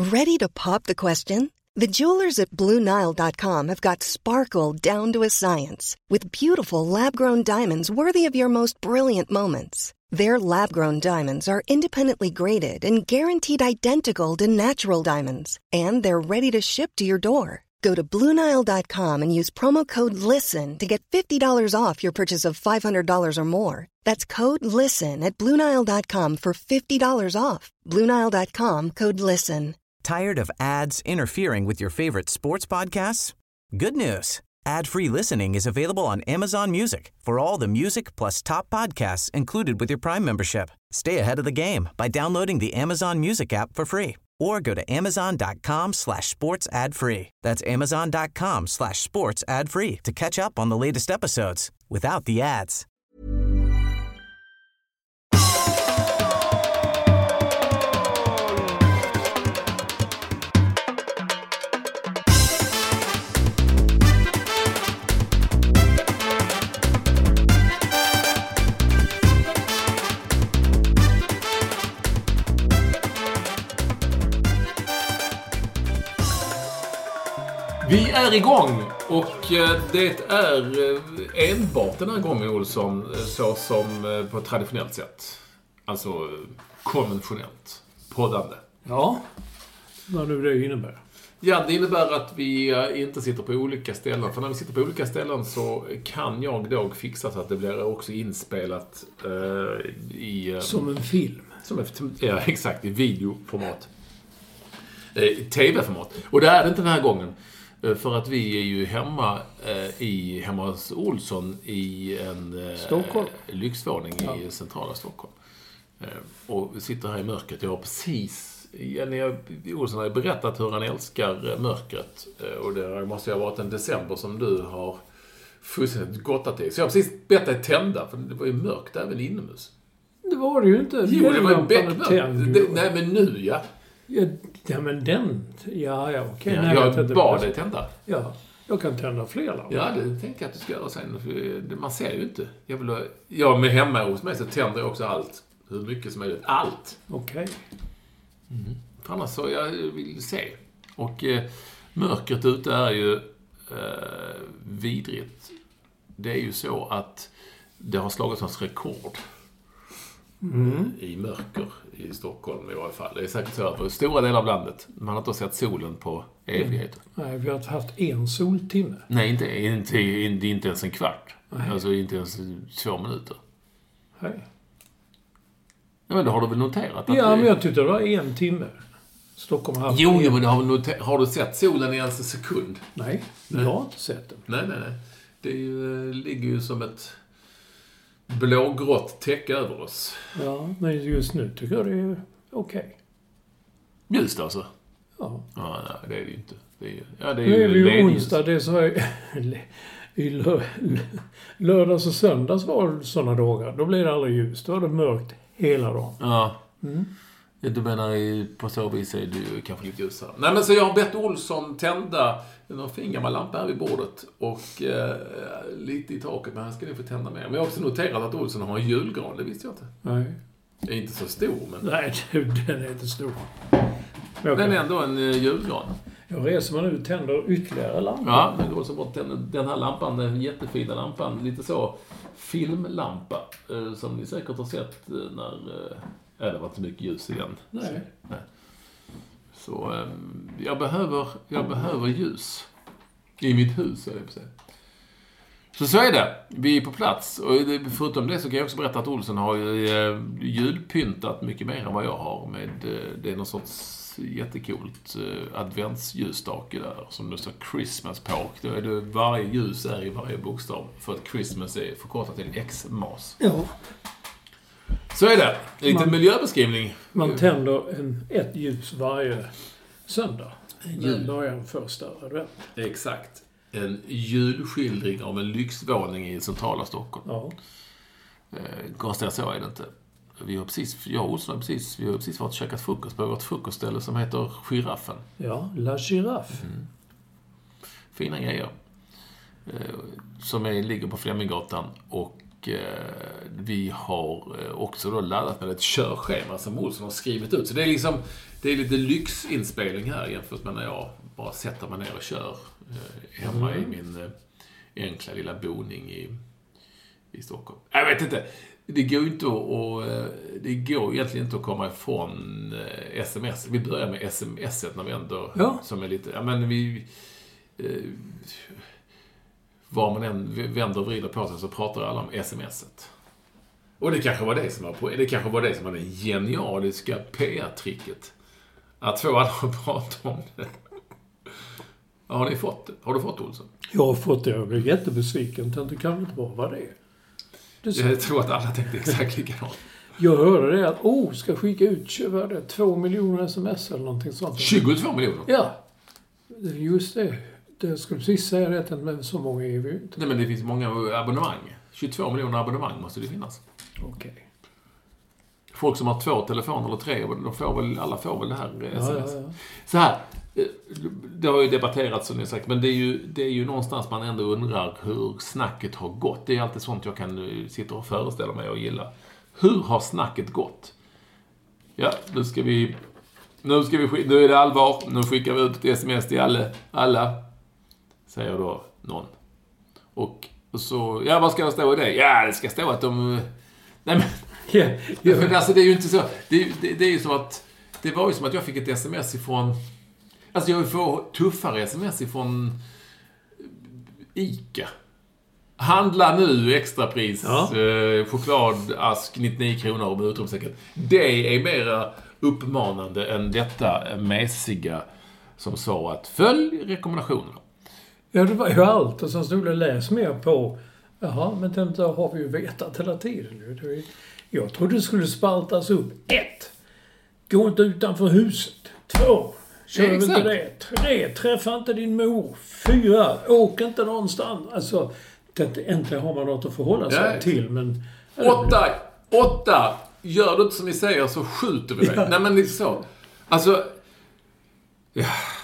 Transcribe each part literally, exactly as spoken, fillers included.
Ready to pop the question? The jewelers at Blue Nile dot com have got sparkle down to a science with beautiful lab-grown diamonds worthy of your most brilliant moments. Their lab-grown diamonds are independently graded and guaranteed identical to natural diamonds, and they're ready to ship to your door. Go to Blue Nile dot com and use promo code LISTEN to get fifty dollars off your purchase of five hundred dollars or more. That's code LISTEN at Blue Nile dot com for fifty dollars off. Blue Nile dot com, code LISTEN. Tired of ads interfering with your favorite sports podcasts? Good news. Ad-free listening is available on Amazon Music for all the music plus top podcasts included with your Prime membership. Stay ahead of the game by downloading the Amazon Music app for free or go to amazon.com slash sports ad free. That's amazon.com slash sports ad free to catch up on the latest episodes without the ads. Vi är igång och det är enbart den här gången, Olsson, så som på traditionellt sätt. Alltså konventionellt poddande. Ja, vad nu det innebär. Ja, det innebär att vi inte sitter på olika ställen. För när vi sitter på olika ställen så kan jag då fixa så att det blir också inspelat eh, i... Som en film. Som ett, ja, exakt, i videoformat. Eh, tv-format. Och det är det inte den här gången. För att vi är ju hemma eh, i hemma hos Olsson i en eh, lyxvåning ja. i centrala Stockholm. Eh, och vi sitter här i mörkret. Jag har precis, Jenny Olsson har berättat hur han älskar mörkret. Eh, och det måste ju ha varit en december som du har fullständigt gottat i. Så jag har precis bett dig tända, för det var ju mörkt även inomhus. Det var det ju inte. Jo, det var ju bäckmörkt. Nej, men nu, ja. Ja, ja, men den... Ja, ja, okej. Ja, jag bad dig tända. Ja, jag kan tända fler lampor. Ja, det tänker jag att du ska göra sen. För man ser ju inte. Jag vill ha, ja, med hemma hos mig så tänder jag också allt. Hur mycket som möjligt. Allt. Okej. Mm. För annars så jag vill se. Och eh, mörkret ute är ju eh, vidrigt. Det är ju så att det har slagit något rekord. Mm. I mörker i Stockholm i alla fall. Det är säkert så på stora delar av landet. Man har inte sett solen på evigheter. Mm. Nej, vi har haft en soltimme. Nej, inte, inte, inte, inte ens en kvart. Nej. Alltså inte ens två minuter. Nej. Ja, men då har du väl noterat att ja, det... men jag tyckte det var en timme. Stockholm har haft... Jo, en... men har, noter... har du sett solen i en sekund? Nej, nej, jag har inte sett den. Nej, nej, nej. Det är ju, ligger ju som ett... blågrått täcke över oss. Ja, men just nu tycker jag det är okej. Okay. Ljust alltså? Ja. Ja, nej, det är det ju inte. Det är, ja, det är nu ju är vi ju onsdag, det är så här, i lö, lördags och söndags var det sådana dagar. Då blir det aldrig ljust, då är det mörkt hela dagen. Ja. Mm. Du menar, på så vis är du kanske lite ljusare. Nej, men så jag har bett Olsson tända en fin gammal lampa här vid bordet och eh, lite i taket, men han ska ni få tända mer. Men jag har också noterat att Olsson har en julgran, det visste jag inte. Nej. Det är inte så stor, men... Nej, den är inte stor. Men den är ändå en uh, julgran. Jag reser man nu tänder ytterligare lampor. Ja, men går så bort den, den här lampan, den jättefina lampan, lite så filmlampa, eh, som ni säkert har sett eh, när... Eh, Ja, det var inte mycket ljus i den. Nej. Nej. Så eh, jag, behöver, jag behöver ljus i mitt hus, är det på sig. Så så är det. Vi är på plats. Och förutom det så kan jag också berätta att Olsson har ju eh, julpyntat mycket mer än vad jag har. Med, eh, det är någon sorts jättekult eh, adventsljusstake där som det står Christmas på. Då är det, varje ljus är i varje bokstav. För att Christmas är förkortat till X-mas. Ja. Så är det. Lite man, miljöbeskrivning. Man tänder en, ett ljus varje söndag. Den början första advent. Exakt. En julskildring av en lyxvåning i centrala Stockholm. Ja. Eh, konstigt så är det inte. Vi har precis, jag och Olsson har precis, vi har precis varit och käkat frukost på vårt frukostställe som heter Giraffen. Ja, La Giraffe. Mm. Fina grejer. Eh, som är, ligger på Fleminggatan och eh, vi har också då laddat med ett körschema som Olsson har skrivit ut. Så det är liksom, det är lite lyxinspelning här jämfört med när jag bara sätter mig ner och kör eh, hemma mm. i min eh, enkla lilla boning i, i Stockholm. Jag vet inte. Det går inte att, det går egentligen inte att komma ifrån sms. Vi börjar med smset när vi ändå, ja. som är lite, ja men vi, eh, var man än vänder och vrider på sig så pratar alla om smset. Och det kanske var det som var på, det kanske var det som var det genialiska P R-tricket. Att få alla att prata om det. Har ni fått det? Har du fått det, Olsson? Jag har fått det. Jag blev jättebesviken. Det kan inte vara vad det är. Det jag tror att alla tänkte exakt likadant. Jag hörde det att, oh, ska skicka ut vad det, två miljoner sms eller någonting sånt. tjugotvå miljoner? Ja. Just det. Det skulle precis säga det, men så många är vi inte. Nej, men det finns många abonnemang. tjugotvå miljoner abonnemang måste det finnas. Okej. Okay. Folk som har två telefoner eller tre, de får väl, alla får väl det här sms. Ja, ja, ja. Så här, det har ju debatterats som ni sagt, men det är, ju, det är ju någonstans man ändå undrar hur snacket har gått. Det är alltid sånt jag kan sitta och föreställa mig och gilla. Hur har snacket gått? Ja, nu ska vi... Nu, ska vi, nu är det allvar. Nu skickar vi ut ett sms till alla. Alla. Säger då någon. Och så... Ja, vad ska det stå i det? Ja, det ska stå att de... Nej, men... Yeah, yeah. Men alltså, det är ju inte så... Det, det, det är ju som att... Det var ju som att jag fick ett sms ifrån... Alltså, jag får tuffare sms ifrån ICA. Handla nu extrapris, ja. eh, chokladask nittionio kronor med utropstecken. Det är mera uppmanande än detta mässiga som sa att följ rekommendationerna. Ja, det var ju allt. Och sen stod det läs mer på. Jaha, men det har vi ju vetat hela tiden. Jag trodde det skulle spaltas upp. Ett. Gå inte utanför huset. Två. Kör inte det. Tre. Träffa inte din mor. Fyra. Åk inte någonstans. Alltså... Äntligen har man något att förhålla sig ja. till, men... Åtta! Åtta! Gör du inte som ni säger så skjuter vi dig. Ja. Nej, men det är så. Alltså... Ja.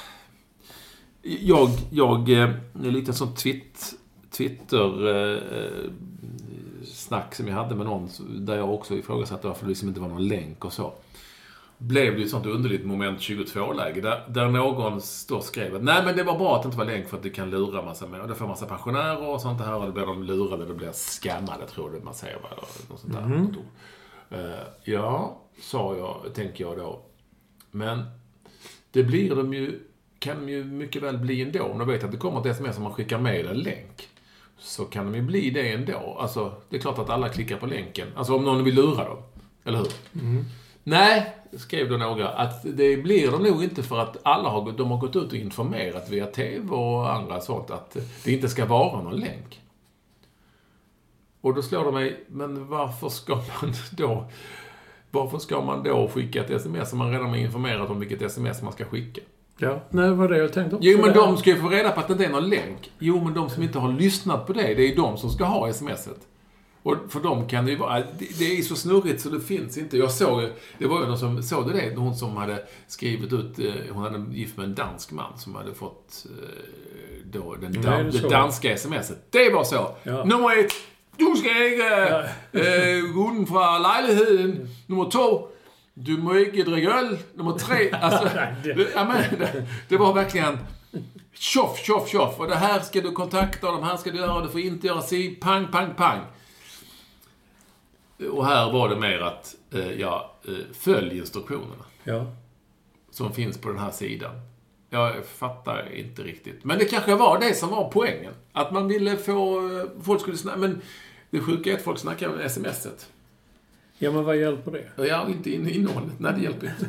Jag... Jag... Det är lite sån twitt, Twitter... Eh, snack som jag hade med någon där jag också ifrågasatte varför det liksom inte var någon länk och så. Blev det ju ett sånt underligt moment tjugotvå-läge där, där någon då skrev att nej, men det var bra att det inte var länk för att det kan lura massa med och det får massa pensionärer och sånt här och då blir de lurade, det blir skammade, tror jag man säger bara, något sånt där. Mm. Uh, ja, sa jag, tänker jag då. Men det blir de ju, kan ju mycket väl bli ändå. Om de vet att det kommer ett sms som man skickar med en länk så kan de ju bli det ändå. Alltså, det är klart att alla klickar på länken. Alltså om någon vill lura dem, eller hur? Mm. Nej, skrev då några, att det blir de nog inte för att alla har, de har gått ut och informerat via tv och andra sånt att det inte ska vara någon länk. Och då slår de mig, men varför ska man då varför ska man då skicka ett sms som man redan har informerat om vilket sms man ska skicka? Ja, nej, vad det jag tänkte också. Jo, men de ska ju få reda på att det inte är någon länk. Jo, men de som inte har lyssnat på det, det är ju de som ska ha smset. Och för dem kan det ju vara... Det, det är så snurrigt så det finns inte. Jag såg... Det var ju någon som... Såg det det? Hon som hade skrivit ut... Hon hade gift med en dansk man som hade fått... Då, den da, det, det danska smset. Det var så. Ja. Nummer ett. Du ska inte ja. äh, gå utanför lägenheten. Nummer två. Du må inte dricka öl. Nummer tre. Alltså, det, ja, men, det, det var verkligen... Tjoff, tjoff, tjoff. Och det här ska du kontakta. Och de här ska du göra. Du får inte göra si. Pang, pang, pang. Och här var det mer att eh, ja, eh, följ instruktionerna. Ja. Som finns på den här sidan. Jag fattar inte riktigt. Men det kanske var det som var poängen. Att man ville få... Folk skulle snacka... Men det sjuka är att folk snackar med smset. Ja, men vad hjälper det? Ja, inte innehållet. Nej, det hjälper inte.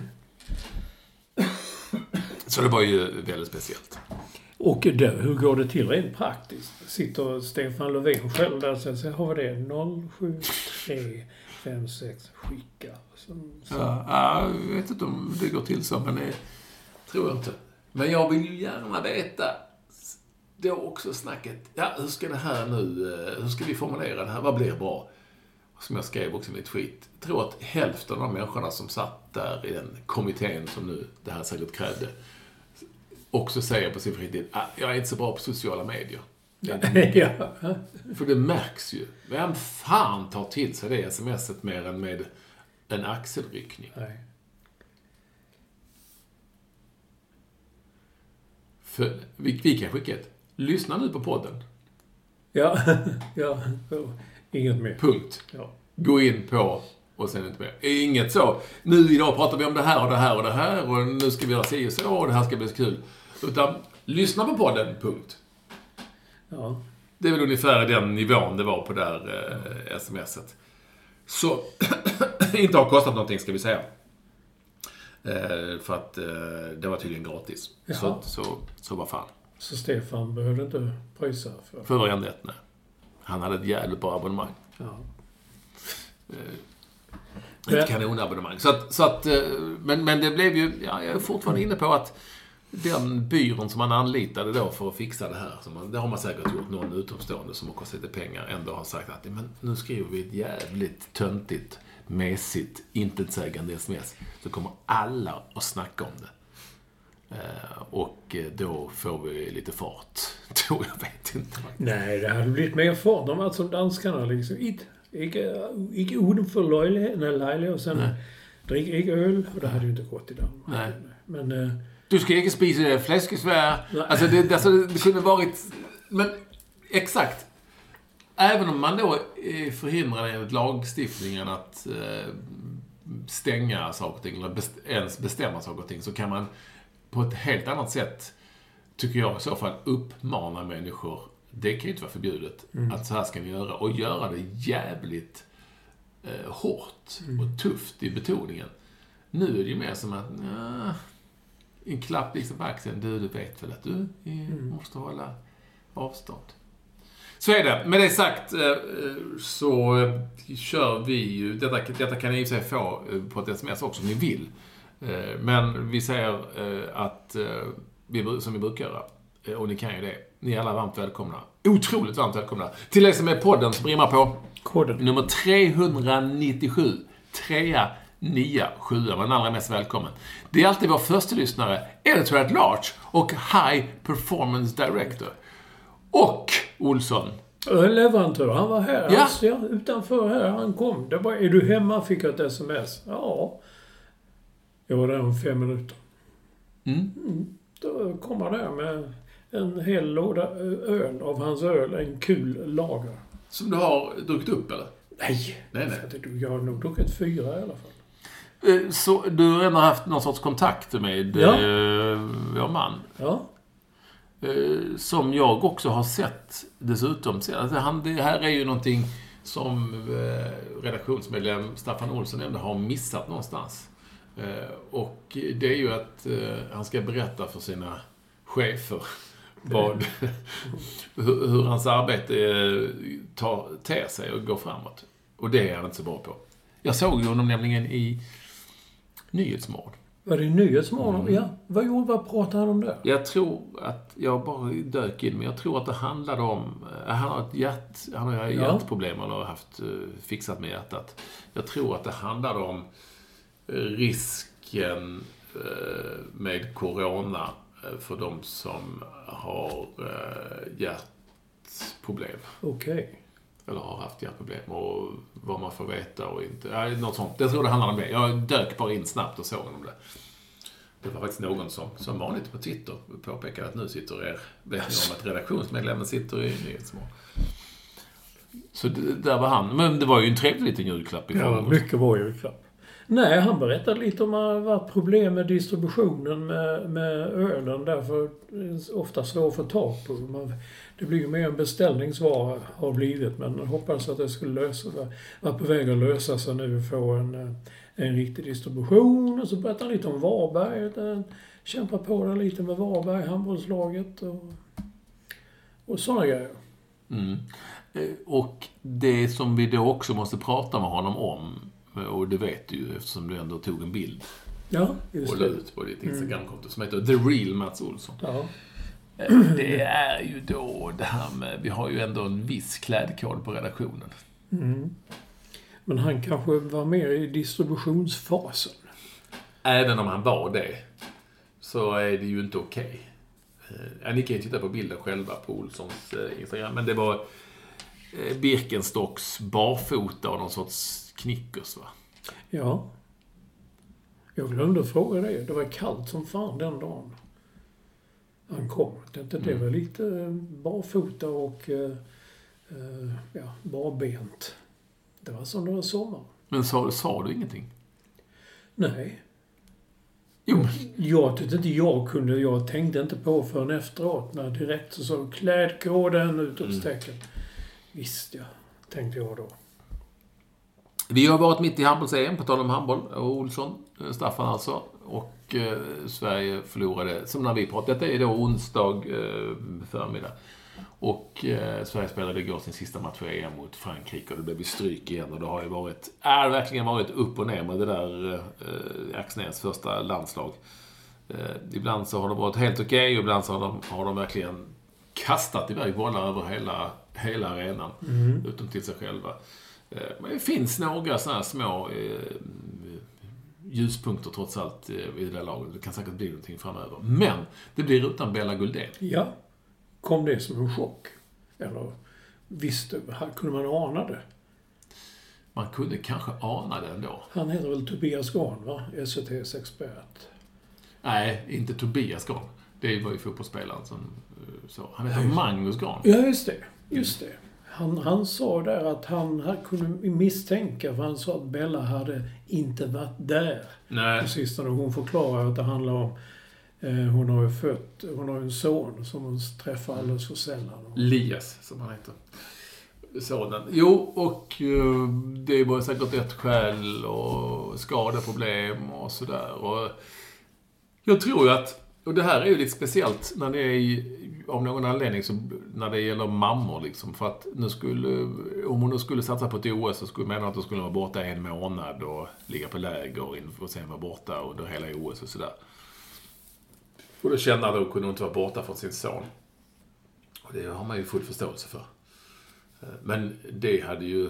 Så det var ju väldigt speciellt. Och då, hur går det till rent praktiskt? Sitter Stefan Löfven själv där och säger, har vi det? noll sju tre fem sex skicka. Som, som. Ja, jag vet inte om det går till så, men det tror jag inte. Men jag vill ju gärna veta då också snacket. Ja, hur ska det här nu, hur ska vi formulera det här? Vad blir bra? Som jag skrev också i mitt tweet. Jag tror att hälften av de människorna som satt där i den kommittén som nu det här säkert krävde också säger på sin fritid, ah, jag är inte så bra på sociala medier. Det är ja. För det märks ju. Vem fan tar till sig det smset mer än med en axelryckning? Nej. För vi, vi kan skicka ett. Lyssna nu på podden. Ja, ja. Inget mer. Punkt. Ja. Gå in på och sen inte mer. Inget så. Nu idag pratar vi om det här och det här och det här och nu ska vi göra sig så och det här ska bli så kul. Utan lyssna på podden. Punkt. Ja. Det är väl ungefär den nivån det var på det där eh, smset. Så inte har kostat någonting ska vi säga. Eh, för att eh, det var tydligen gratis. Så, så, så vad fan. Så Stefan behövde inte pröjsa för... För varje ett, nej. Han hade ett jävligt bra abonnemang. Ja. Eh, ett kanonabonnemang. Så att, så att, eh, men, men det blev ju... Ja, jag är fortfarande inne på att den byrån som man anlitade då för att fixa det här, som man, det har man säkert gjort någon utomstående som har kostat lite pengar, ändå har sagt att men nu skriver vi ett jävligt töntigt, mesigt, intetsägande sms, så kommer alla att snacka om det. Eh, och då får vi lite fart. Då, jag vet inte. Nej, det hade blivit mer fart. De var som danskarna liksom. Ikke, ikke uden för löjliga och sen drick inte öl. Och det hade ju inte gått i Danmark. Nej. Men... Eh, du ska inte spisa fläskesvär. Alltså det, alltså det kunde varit... Men exakt. Även om man då är förhindrad enligt lagstiftningen att eh, stänga saker och ting, eller best, ens bestämma saker och ting, så kan man på ett helt annat sätt, tycker jag i så fall, uppmana människor, det kan ju inte vara förbjudet, mm. att så här ska ni göra. Och göra det jävligt eh, hårt mm. och tufft i betoningen. Nu är det ju mer som att... Ja, en klapp liksom på axeln. Du, du vet väl att du mm. måste hålla avstånd. Så är det. Med det sagt så kör vi ju... Detta, detta kan ni ju säga få på ett sms också om ni vill. Men vi säger att vi, som vi brukar göra. Och ni kan ju det. Ni är alla varmt välkomna. Otroligt varmt välkomna. Till er som är podden som rimmar på koden. Nummer trehundranittiosju. Trea. Nia, sjua, var den allra mest välkommen. Det är alltid vår första lyssnare, editor at large och high performance director. Och Olsson. Leverantör, han var här. Ja. Alltså, ja, utanför här, han kom. Det bara, är du hemma? Fick jag ett sms. Ja. Jag var där om fem minuter. Mm. Mm. Då kom han där med en hel låda öl av hans öl. En kul lager. Som du har druckit upp, eller? Nej. Nej, nej. Jag har nog druckit fyra i alla fall. Så du har ändå haft någon sorts kontakt med ja. eh, vår man. Ja. Eh, som jag också har sett dessutom. Alltså, han, det här är ju någonting som eh, redaktionsmedlem Staffan Olsson ändå har missat någonstans. Eh, och det är ju att eh, han ska berätta för sina chefer vad, hur, hur hans arbete eh, tar, ter sig och går framåt. Och det är han inte så bra på. Jag såg ju honom nämligen i Nyhetsmorgon. Var det Nyhetsmorgon? Mm. Ja. Vad gjorde, vad pratade han om det? Jag tror att, jag bara dök in, men jag tror att det handlade om, han har ett hjärt, han har hjärtproblem eller haft fixat med hjärtat. Jag tror att det handlade om risken med corona för de som har hjärtproblem. Okej. Okay. Eller har haft hjärtproblem och vad man får veta och inte. Ja, något sånt. Jag tror det handlar om det. Jag dök bara in snabbt och såg om det. Det var faktiskt någon som, som vanligt på Twitter påpekade att nu sitter er, vet ni om att redaktionsmedlemmen sitter i Nyhetsmorgon. Så det, där var han. Men det var ju en trevlig liten julklapp i Ja, mycket bra julklapp. Nej, han berättade lite om att det var problem med distributionen med, med ölen. Därför är det ofta svårt att få tag på. Man, det blir ju mer en beställningsvara har blivit. Men jag hoppas att det skulle lösa sig. Var på väg att lösa sig nu och få en, en riktig distribution. Och så berättade han lite om Varberg. Kämpa på det lite med Varberg, handbollslaget och, och sådana grejer. Mm. Och det som vi då också måste prata med honom om, och det vet du ju eftersom du ändå tog en bild ja, just och la ut på ditt Instagramkonto som heter The Real Mats Olsson. Ja. Det är ju då det här med, vi har ju ändå en viss klädkod på redaktionen. Mm. Men han kanske var mer i distributionsfasen. Även om han var det så är det ju inte okej. Ja, ni kan ju titta på bilden själva på Olssons eh, Instagram. Men det var eh, Birkenstocks barfota och någon sorts knickers, va? Ja. Jag glömde fråga dig. Det var kallt som fan den dagen han kom. Det, det Mm. var lite barfota och eh, eh, ja, barbent. Det var som det var sommar. Men sa, sa du ingenting? Nej. Jo. Jag tyckte inte jag kunde. Jag tänkte inte på förrän efteråt. När direkt så sa klädkoden utropstecken. Mm. Visst ja, tänkte jag då. Vi har varit mitt i handbolls-E M på tal om handboll. Och Olsson, Staffan alltså. Och eh, Sverige förlorade, som när vi pratade. Detta är då onsdag eh, förmiddag. Och eh, Sverige spelade igår sin sista match för E M mot Frankrike. Och det blev stryk igen. Och det har ju varit, är verkligen varit upp och ner med det där eh, Axnérs första landslag. Eh, ibland så har det varit helt okej. Okay, och ibland så har de, har de verkligen kastat iväg bollar över hela, hela arenan. Mm. Utom till sig själva. Men det finns några sådana här små eh, ljuspunkter trots allt eh, i det där laget. Det kan säkert bli någonting framöver. Men det blir utan Bella Guldén. Ja. Kom det som en chock? Eller visste, kunde man ana det? Man kunde kanske ana det ändå. Han heter väl Tobias Garn, va? S V T:s expert. Nej, inte Tobias Garn. Det var ju fotbollsspelaren som så. Han heter Magnus Garn. Ja, just det. Just det. Han, han sa där att han, han kunde misstänka, för han sa att Bella hade inte varit där. Nej. Precis när hon förklarar att det handlar om eh, hon har ju fött, hon har en son som hon träffar alldeles för sällan. Lias, som han heter. Sonen. Jo, och uh, det var säkert ett skäl och skadeproblem och sådär. Och jag tror ju att, och det här är ju lite speciellt när det är i, av någon anledning så, när det gäller mammor liksom, för att nu skulle, om hon nu skulle satsa på ett O S så skulle man att hon skulle vara borta en månad och ligga på läger och sen vara borta under hela O S och sådär. Och då kände då kunde hon inte vara borta från sin son. Och det har man ju full förståelse för. Men det hade ju,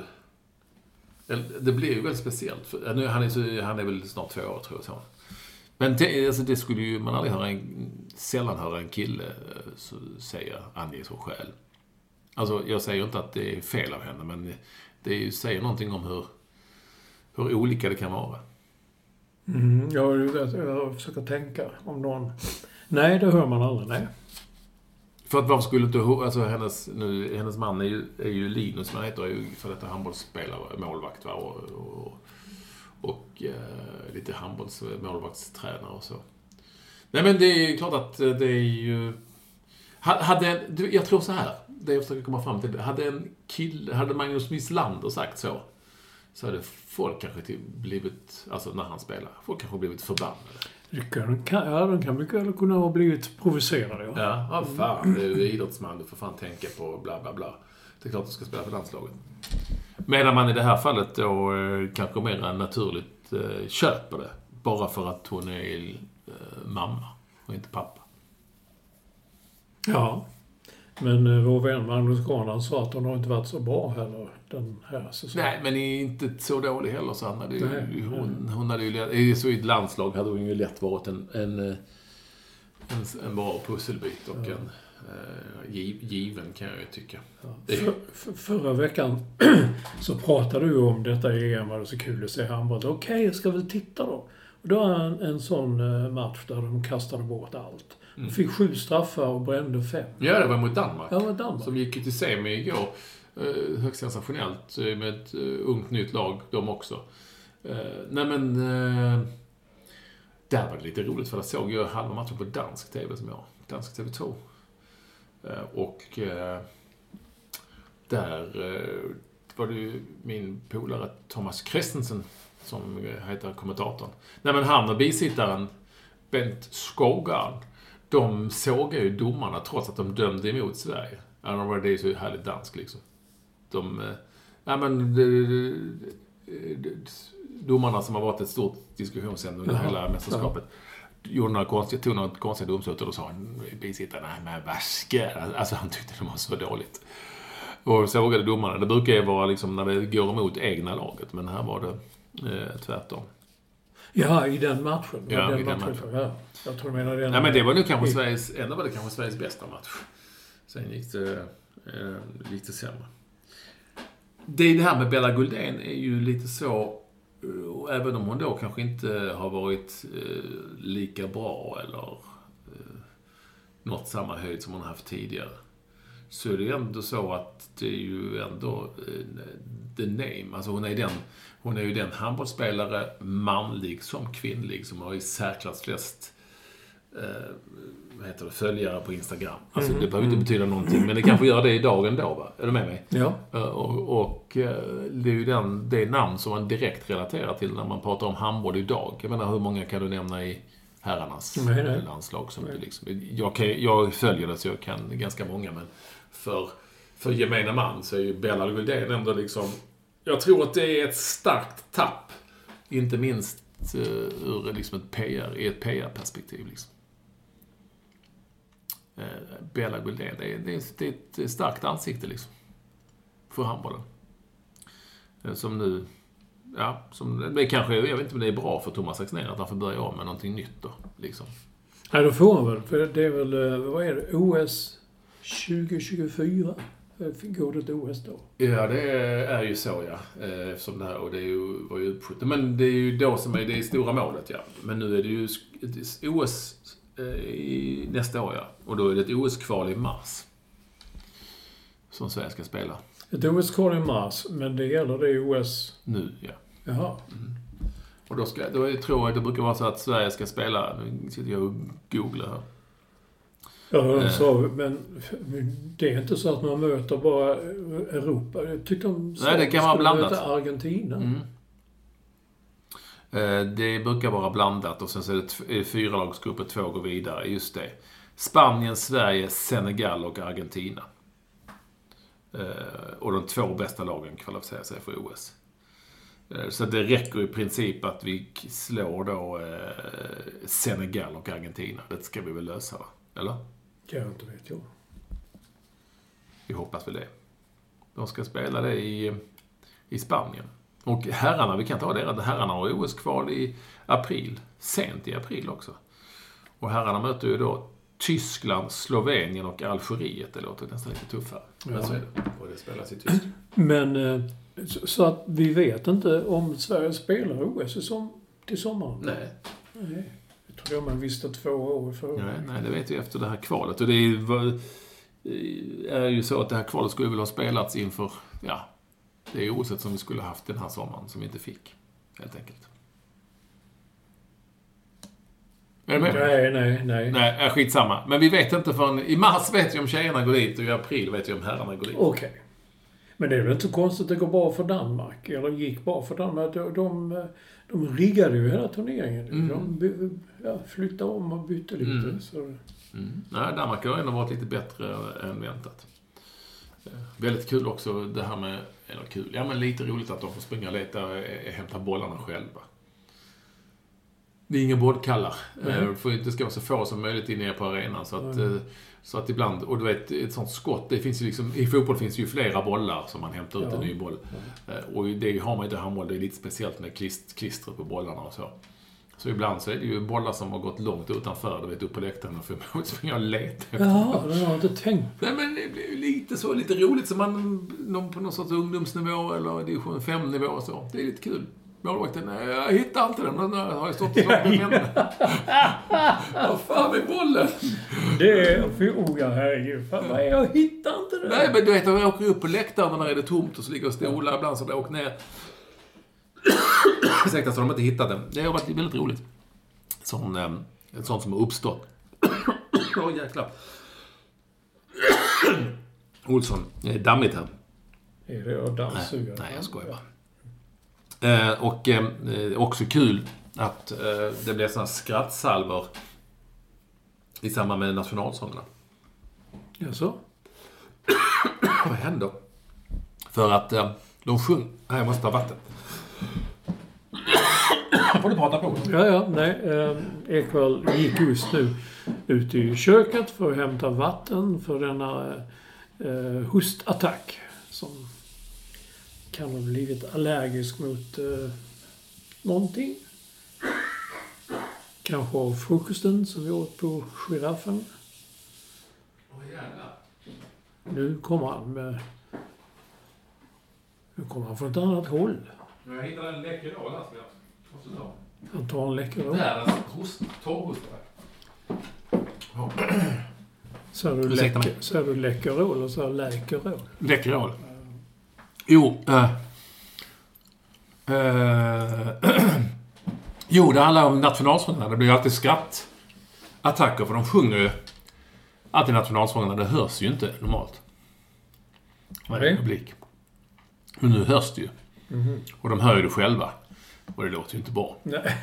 det blev ju väldigt speciellt. För, nu, han, är så, han är väl snart två år tror jag så. Men det, alltså det skulle ju man aldrig höra en, sällan höra en kille så säga ange så själv. Alltså jag säger inte att det är fel av henne, men det är ju, säger någonting om hur, hur olika det kan vara. Mm, jag, jag, jag försöker tänka om någon. Nej, det hör man aldrig, nej. För att varför skulle inte, alltså hennes, nu, hennes man är ju, är ju Linus, men han heter ju för detta handbollsspelare, målvakt va, och, och, och eh, lite handbolls målvaktstränare och så. Nej men det är klart att det är ju, hade, jag tror så här, det jag försöker komma fram till, hade en kille, hade Magnus Wislander sagt så, så hade folk kanske blivit, alltså när han spelar, folk kanske blivit förbannade. Kan, kan, ja, de kan mycket eller kunna ha blivit provocerade. Ja, ja, ja fan, det är ju idrottsman, du får fan tänka på bla bla bla. Det är klart att du ska spela för landslaget. Medan man i det här fallet då eh, kanske mer naturligt eh, köper det. Bara för att hon är eh, mamma och inte pappa. Ja, men eh, vår vän Magnus Garn sa att hon har inte varit så bra heller den här säsongen. Nej, men inte så dålig heller. Så han hade ju, Nej. hon, hon hade ju, så i ett landslag hade hon ju lätt varit en, en, en, en bra pusselbit och ja. en eh, giv, given kan jag ju tycka. Ja. För, för, förra veckan så pratade du om detta E M, var det så kul att se handboll. Okej, okay, jag ska väl titta då. Och då var en, en sån match där de kastade bort allt. De mm. fick sju straffar och brände fem. Ja, det var mot Danmark. Ja, mot Danmark. Som gick till semi igår. Uh, högst sensationellt med ett uh, ungt nytt lag, de också. Uh, nej men, uh, där var det lite roligt för jag såg jag halva matchen på dansk tv som jag, dansk T V två. Uh, och uh, där uh, var det ju min polare Thomas Christensen som heter kommentatorn. Nej men han och bisittaren Bent Skogard, de såg ju domarna trots att de dömde emot Sverige. Ja, de var det så härligt dansk liksom. De, ja men de, de, domarna som har varit ett stort diskussionsämne under Jaha, hela mästerskapet ja. gjorde några konstiga, tog några konstiga domslut och då sa han bisittaren, nej men vaskar. Alltså han tyckte det var så dåligt. Och så vågade domarna. Det brukar ju vara liksom när det går emot egna laget, men här var det eh, tvärtom. Ja, i den matchen. Ja, den i den matchen. matchen. Ja. Jag tror du menar den. Nej, men det var nu kanske Sveriges, ändå var det kanske Sveriges bästa match. Sen gick det eh, lite sämre. Det, det här med Bella Guldén är ju lite så, och även om hon då kanske inte har varit eh, lika bra eller eh, nått samma höjd som hon haft tidigare, så är det ändå så att det är ju ändå eh, the name. Alltså hon är den, hon är ju den handbollsspelare, manlig som kvinnlig, som har i särklass flest eh, vad heter det, följare på Instagram. Alltså mm. det behöver inte betyda någonting, men det kanske gör det idag ändå, va? Är du med mig? Ja. Uh, och, och uh, det är ju den, det namn som man direkt relaterar till när man pratar om handboll idag. Jag menar, hur många kan du nämna i herrarnas nej, nej. landslag? Som nej. Liksom, jag, kan, jag följer det så jag kan ganska många, men för, för gemene man så är ju Bella Guldén ändå liksom, jag tror att det är ett starkt tapp, inte minst uh, ur liksom ett P R, i ett P R-perspektiv liksom. Bella Guldén, det är, det, är, det är ett starkt ansikte liksom för handbollen. Som nu, ja, som, det kanske, jag vet inte om det är bra för Thomas Axnér att han får börja om med någonting nytt då, liksom. Ja, då får han väl, för det är väl, vad är det, O S tjugo tjugofyra? Går det ett O S då? Ja, det är ju så, ja. Eftersom det här, och det är ju, var ju uppskjutet. Men det är ju då som är det stora målet, ja. Men nu är det ju O S i nästa år, ja. Och då är det ett O S-kval i mars som Sverige ska spela. Ett O S-kval i mars, men det gäller det i O S nu, ja. Jaha. Mm. Och då, ska, då tror jag det brukar vara så att Sverige ska spela, nu sitter jag och googlar här. Ja, de sa, men det är inte så att man möter bara Europa. Jag tyckte de sa nej, det kan vara blandat. Möta Argentina. Mm. Det brukar vara blandat och sen så är det fyra lagsgrupper, två går vidare, just det. Spanien, Sverige, Senegal och Argentina. Och de två bästa lagen kvalificerar sig för O S. Så det räcker i princip att vi slår då Senegal och Argentina. Det ska vi väl lösa, va? Eller? Ja, inte vet jag. Vi hoppas väl det. De ska spela det i, i Spanien. Och herrarna, vi kan ta det, herrarna har O S-kval i april. Sent i april också. Och herrarna möter ju då Tyskland, Slovenien och Algeriet. Det låter nästan lite tuffare. Men ja. Så är det. Och det spelas i Tyskland. Men så att vi vet inte om Sverige spelar O S som, till sommaren? Nej. Nej. Jag tror man visste två år för. Nej, nej, det vet vi efter det här kvalet. Och det är, är ju så att det här kvalet skulle väl ha spelats inför, ja, det är O S som vi skulle ha haft den här sommaren som vi inte fick, helt enkelt. Är du med? Nej, nej, nej. Nej, skitsamma. Men vi vet inte förrän i mars vet vi om tjejerna går dit och i april vet vi om herrarna går dit. Okej. Okay. Men det är väl inte konstigt att det går bra för Danmark, eller gick bra för Danmark. De, de, de riggade ju hela turneringen. Mm. De ja, flyttade om och bytte lite. Mm. Så. Mm. Nej, Danmark har ändå varit lite bättre än väntat. Väldigt kul också det här med, eller kul, ja men lite roligt att de får springa lite och hämta bollarna själva. Det är inga bollkallar. Mm. För det ska vara så få som möjligt inne på arenan. Så att, mm. så att ibland, och du vet, ett sånt skott, det finns ju liksom, i fotboll finns ju flera bollar som man hämtar ut ja. En ny boll. Mm. Och det har man inte handboll, det är lite speciellt med klist, klister på bollarna och så. Så ibland så är det ju bollar som har gått långt utanför, du vet, upp på läktaren och för att springa och leta efter. Ja, det har jag inte tänkt. Nej, men det blir ju lite så, lite roligt som man, någon på någon sorts ungdomsnivå eller division fem-nivå och så. Det är lite kul. Målvakten, jag hittar alltid den. Den har jag stått och stått med henne. Vad fan är bollen? Det är för oh, jag herregud. Fan, jag hittar inte den. Nej, men du vet, jag åker upp på läktaren när det är tomt och så ligger och stolar ibland så har jag åkt ner. Säkert så har de inte hittat den. Det har varit väldigt roligt. Sån, eh, ett sånt som har uppstått. Åh, oh, jäklar. Olsson, det är dammigt här. Är det jag dammsuger? Nej, nej, jag skojar bara. Eh, och eh, också kul att eh, det blev såna skrattsalver i samband med nationalsångerna. Jaså? Vad händer? För att eh, de sjöng... Nej, jag måste ta vatten. Får du prata på? Ja, ja, nej. Eh, Ekwall gick just nu ut i köket för att hämta vatten för denna eh, hostattack som kan ha blivit allergisk mot eh, någonting. Kanske av frukosten som vi åt på giraffen. Åh jävlar. Nu kommer han med... Nu kommer han från ett annat håll. Jag hittade en läckerol här som jag måste ta. Han tar en läckerol. Världens host, torrhostare. Ja. Så är du läcker, så är du läckerol och så är läckerol. Läckerol. Jo, äh, äh, jo, det handlar om nationalsångerna. Det blir ju alltid skrattattacker för de sjunger ju alltid nationalsångerna. Det hörs ju inte normalt. Med en publik. Men nu hörs det ju. Mm-hmm. Och de hör ju det själva. Och det låter ju inte bra. Nej.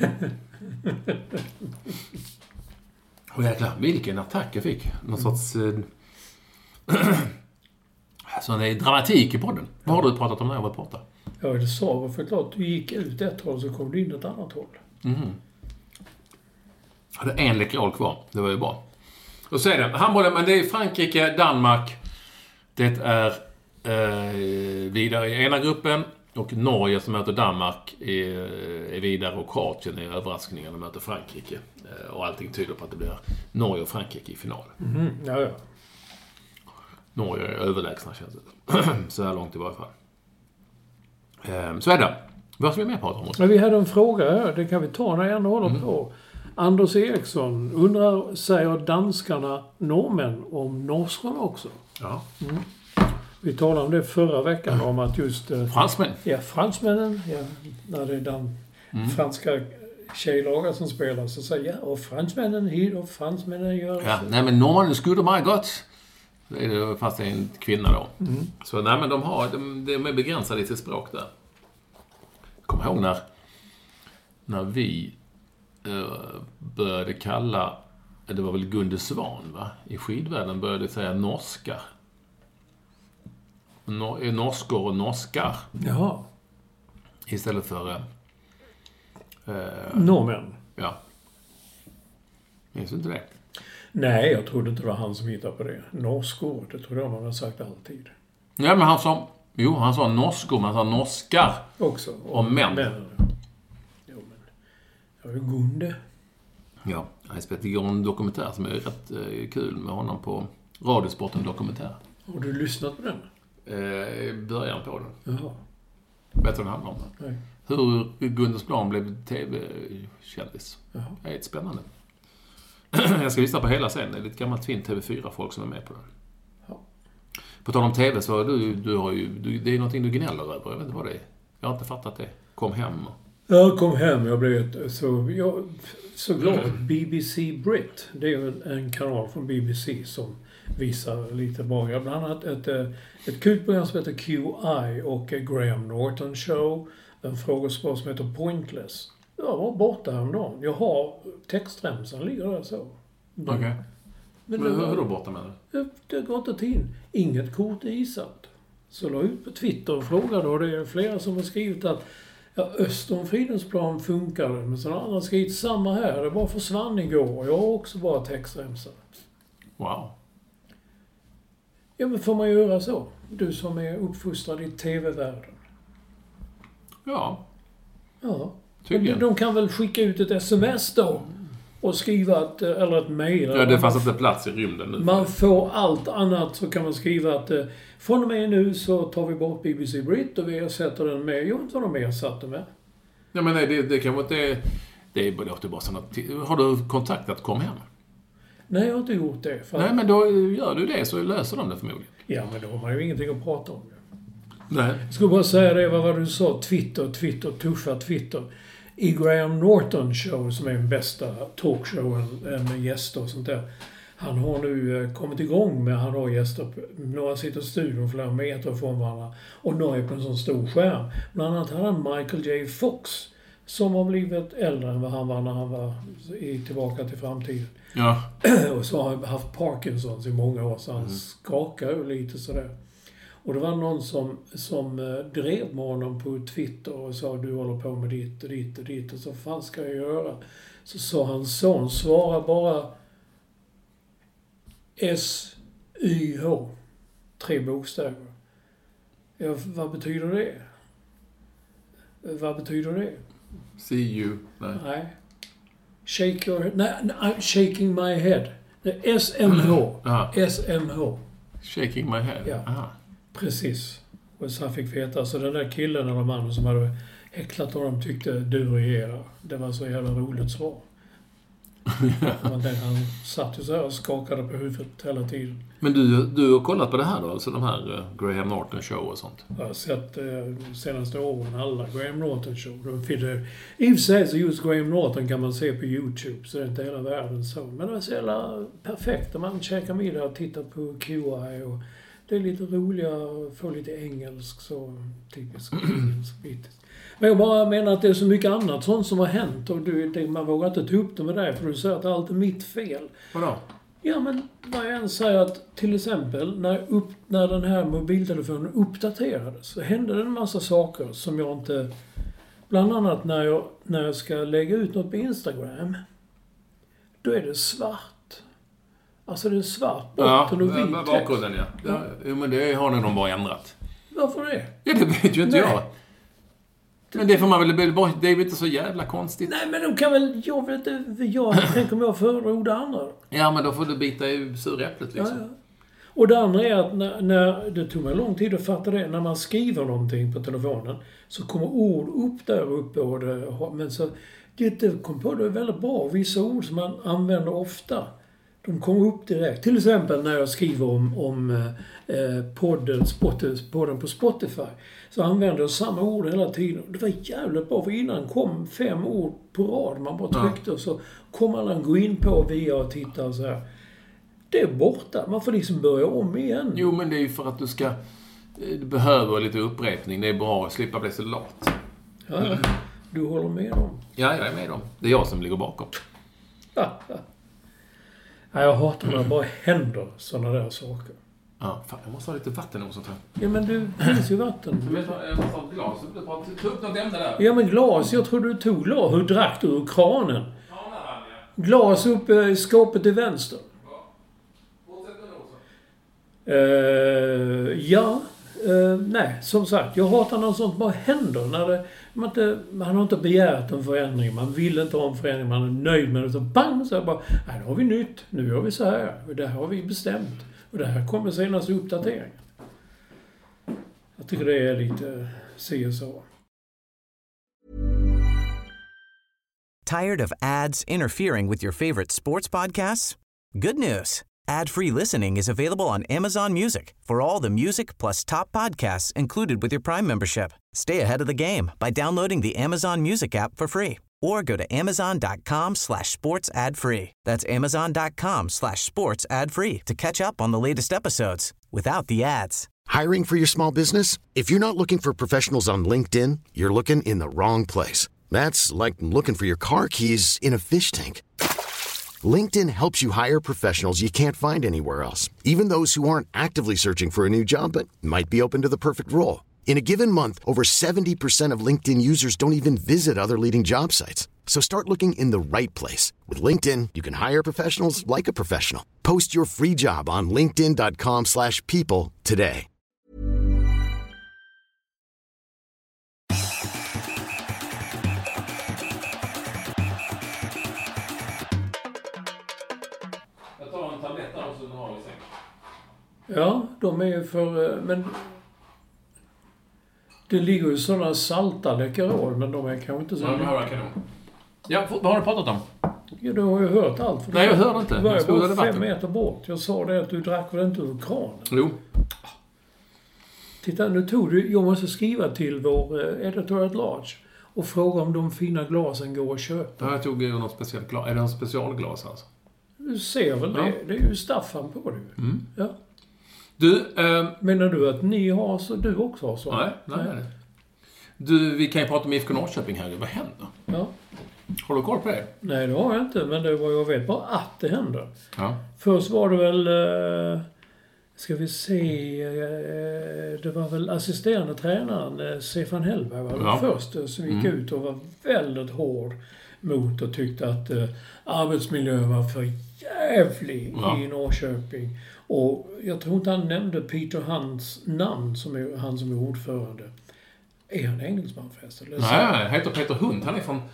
Och jäklar, vilken attack jag fick. Någon sorts... Eh, alltså det är dramatik i podden. Vad har du pratat om när jag var borta? Ja, det sa var för klart. Du gick ut ett håll så kom du in ett annat håll. Mm. Jag hade en läckerol kvar. Det var ju bra. Och så är det. Handbollen, men det är Frankrike, Danmark. Det är eh, vidare i ena gruppen. Och Norge som möter Danmark är, är vidare. Och Kroatien är överraskningen och möter Frankrike. Eh, och allting tyder på att det blir Norge och Frankrike i final. Mm. Ja, ja. Norge är överlägsna, känns det. Så här långt i varje fall. Eh, så är det. Vad ska vi med prata om? Men vi hade en fråga här. Det kan vi ta när jag ändå håller mm. på. Anders Eriksson undrar, säger danskarna norrmän om norskarna också? Ja. Mm. Vi talade om det förra veckan om att just... Eh, fransmän. Ja, fransmännen. Ja, när det är den mm. franska tjejlagar som spelar så säger jag, och fransmännen hit och fransmännen gör... Ja, nej men norrmännen skulle mig gott. Det är det, fast det är en kvinna då. Mm. Så nej men de har, de, de är begränsade i sitt språk där. Jag kommer ihåg när, när vi uh, började kalla, det var väl Gunde Svan va? I skidvärlden började säga norskar. Nor- norskor och norskar. Jaha. Istället för... Uh, uh, norrmän. Ja. Minns du inte det? Nej, jag trodde inte det var han som hittade på det. Norskor, det tror jag man har sagt alltid. Ja, men han sa... Jo, han sa norskor, men han sa norskar. Också. Och, och män. män. Jo, men... Jag är Gunde. Ja, jag har spelat igår en dokumentär som är rätt eh, kul med honom på Radiosporten dokumentär. Har du lyssnat på den? Eh, början på den. Jaha. Vet du vad den handlar om? Nej. Hur Gundersplan blev tv-kändis. Jaha. Det är ett spännande. Jag ska visa på hela scenen. Det är lite gammalt fint T V fyra-folk som är med på den. Ja. På tal om tv så har du, du har ju, du, det är någonting du gnäller över. Jag vet inte vad det är. Jag har inte fattat det. Kom hem. Jag kom hem. Jag blev så, jag, så glad. Mm. B B C Brit. Det är ju en, en kanal från B B C som visar lite bra. Jag bland annat ett, ett kul program som heter Q I och Graham Norton Show. En frågespår som heter Pointless. Jag var borta häromdagen. Jag har textremsan, ligger där så. Okej. Okay. Men, Men hur är du borta med det? Det, det går inte till. Inget kort är isat. Så la ut på Twitter och frågade och det är flera som har skrivit att ja, Öster om Fridhemsplan funkade. Men så har andra skrivit samma här. Det bara försvann igår. Och jag har också bara textremsan. Wow. Ja, men får man göra så? Du som är uppfostrad i tv-världen. Ja. Ja. De, de kan väl skicka ut ett sms då och skriva att, eller ett mejl. Ja, det fanns inte plats i rymden nu. Man får allt annat så kan man skriva att från och med nu så tar vi bort B B C Brit och vi ersätter den med, jag vet inte vad de ersatte med. Ja, men nej, det, det kan vara inte, det är låter bara sådana. Har du kontaktat Kom hem? Nej, jag har inte gjort det. För... Nej, men då gör du det så löser de det förmodligen. Ja, men då har man ju ingenting att prata om. Nej. Jag skulle bara säga det, vad var du sa? Twitter, Twitter, tuffa Twitter. I Graham Norton Show, som är den bästa talkshowen med gäster och sånt där. Han har nu kommit igång med, han har gäster, några sitter i studion flera meter från varandra och några är på en sån stor skärm. Bland annat hade han Michael J. Fox som har blivit äldre än vad han var när han var i Tillbaka till framtiden. Ja. Och så har han haft Parkinsons i många år så han mm. skakar ju lite sådär. Och det var någon som, som drev med honom på Twitter och sa du håller på med ditt och ditt och ditt och så fan ska jag göra. Så sa hans son, svara bara S Y H. Tre bokstäver. Ja, vad betyder det? Vad betyder det? See you. Nej. Nej. Shake your... Nej, I'm shaking my head. Det är S M H. Aha. S M H. Shaking my head. Ja, Aha. precis. Och så han fick veta. Så den där killen eller mannen som hade häcklat honom tyckte du regerar. Det var så jävla roligt svar. Han satt ju så här och skakade på huvudet hela tiden. Men du, du har kollat på det här då? Alltså de här uh, Graham Norton show och sånt? Jag har sett eh, de senaste åren alla Graham Norton show. De finner, i och för sig så just Graham Norton kan man se på YouTube, så det är inte hela världen så. Men det är så jävla perfekt. Man käkar middag och tittar på Q I och det är lite roligare, får lite engelsk, så typiskt engelsk brittiskt. Men jag bara menar att det är så mycket annat sånt som har hänt och du, man vågar inte ta upp det med dig för du säger att allt är mitt fel. Vadå? Ja, men vad jag än säger att till exempel när, upp, när den här mobiltelefonen uppdaterades så hände det en massa saker som jag inte... Bland annat när jag, när jag ska lägga ut något på Instagram, då är det svart. Alltså det är svart botten och vit text. Bakgrunden, ja. ja. ja. Men det har nog de bara ändrat. Varför det? Ja, det vet ju inte Nej. jag. Men det får man väl... Det är väl inte så jävla konstigt. Nej, men de kan väl... Jag vet inte... Jag tänker om jag föredrog det andra. Ja, men då får du bita i suräpplet liksom. Ja, ja. Och det andra är att när, när... Det tog mig lång tid att fatta det. När man skriver någonting på telefonen så kommer ord upp där uppe. Och det, men så... Det, det kom på det är väldigt bra. Vissa ord som man använder ofta, de kommer upp direkt. Till exempel när jag skriver om, om eh, podden, Spotify, podden på Spotify. Så använder jag samma ord hela tiden. Det var jävligt bra, för innan kom fem ord på rad. Man bara tryckte och så kom alla gå in på via och titta och så här. Det är borta. Man får liksom börja om igen. Jo, men det är ju för att du ska... Du behöver lite upprepning. Det är bra att slippa bli så lat. Ja, du håller med om. Ja, jag är med om. Det är jag som ligger bakom. Ja, jag hatar när det bara händer sådana där saker. Ja, fan, jag måste ha lite vatten och sånt här. Ja, men du finns ju vatten. Du vet, jag måste ha ett glas. Du bara ta upp något ämne där. Ja, men glas. Jag tror du tog glas. Hur drack du ur kranen? Ja, där vann jag. Glas uppe i skåpet till vänster. Ja. Fortsätt med det också. Uh, ja. Uh, nej, som sagt. Jag hatar när sånt bara händer. När det, man, inte, man har inte begärt en förändring. Man vill inte ha en förändring. Man är nöjd med det. Så bang! Så jag bara, nej, nu har vi nytt. Nu gör vi så här. Och det här har vi bestämt. Och det här kommer senast uppdateringen. Jag tycker det är lite C S A. Tired of ads interfering with your favorite sports podcasts? Good news. Ad-free listening is available on Amazon Music for all the music plus top podcasts included with your Prime membership. Stay ahead of the game by downloading the Amazon Music app for free or go to amazon.com slash sports ad free. That's amazon.com slash sports ad free to catch up on the latest episodes without the ads. Hiring for your small business? If you're not looking for professionals on LinkedIn, you're looking in the wrong place. That's like looking for your car keys in a fish tank. LinkedIn helps you hire professionals you can't find anywhere else, even those who aren't actively searching for a new job but might be open to the perfect role. In a given month, over seventy percent of LinkedIn users don't even visit other leading job sites. So start looking in the right place. With LinkedIn, you can hire professionals like a professional. Post your free job on linkedin.com slash people today. Jag tar en tablett där och så har vi säng. Ja, de är ju för... Men det ligger ju sådana salta Läkerol, men de är kanske inte så... Ja, de har kanon. Ja, vad har du pratat om? Ja, du har ju hört allt. För Nej, jag hörde inte. Du var ju bara fem vatten. meter bort. Jag sa det att du drack väl inte ur kranen. Jo. Titta, nu tog du... Jag måste skriva till vår eh, editor at large och fråga om de fina glasen går att köpa. Ja, jag tog ju något speciellt glas. Är det en specialglas alltså? Du ser väl Ja. det? Det är ju Staffan på det. Mm. Ja. Du, eh, Menar du att ni har så du också har så? nej, nej, nej. Du, vi kan ju prata om I F K Norrköping här. Vad händer? Ja. Har du koll på det? Nej, det har jag inte. Men det var, jag vet bara att det händer. Ja. Först var det väl... Eh, ska vi se... Eh, det var väl assisterande tränaren eh, Stefan Hellberg var Ja. den första som gick Mm. ut och var väldigt hård mot och tyckte att eh, arbetsmiljön var för jävlig Ja. i Norrköping. Och jag tror inte han nämnde Peter Hans namn, som är han som är ordförande. Är han engelsman förresten? Nej, han heter Peter Hunt. Han är från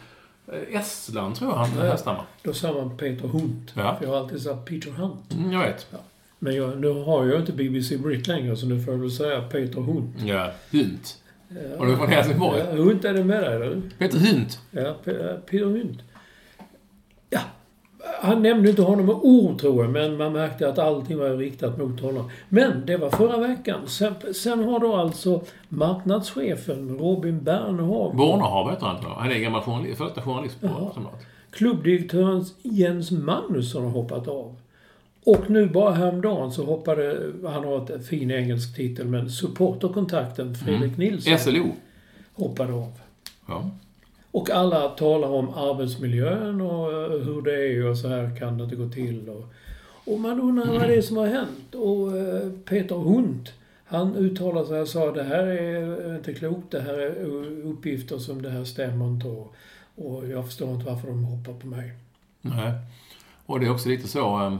Estland tror jag han ja, härstammar. Då sa man Peter Hunt. Ja. För jag har alltid sagt Peter Hunt. Mm, jag vet. Ja. Men jag, nu har jag inte B B C Brit längre, så nu får jag väl säga Peter Hunt. Ja, Hunt. Ja. Och du är från Helsingborg? Ja, Hunt är det med dig, eller? Peter Hunt. Ja, Peter Hunt. Ja. Han nämnde inte honom med ord, tror jag, men man märkte att allting var riktat mot honom. Men det var förra veckan. Sen, sen har då alltså marknadschefen Robin Bernehav. Bornehav heter han inte då. Han är gammal journalist, första journalist på Aftonbladet. Klubbdirektören Jens Magnusson har hoppat av. Och nu bara häromdagen så hoppade, han har ett fin engelsk titel, men supporterkontakten Fredrik mm. Nilsson S L O hoppade av. Ja. Och alla talar om arbetsmiljön och hur det är och så här kan det inte gå till. Och, och man undrar mm. vad det är som har hänt. Och uh, Peter Hunt, han uttalade sig och sa det här är inte klokt, det här är uppgifter som det här stämmer inte. Och, och jag förstår inte varför de hoppar på mig. Nej. Och det är också lite så... Um,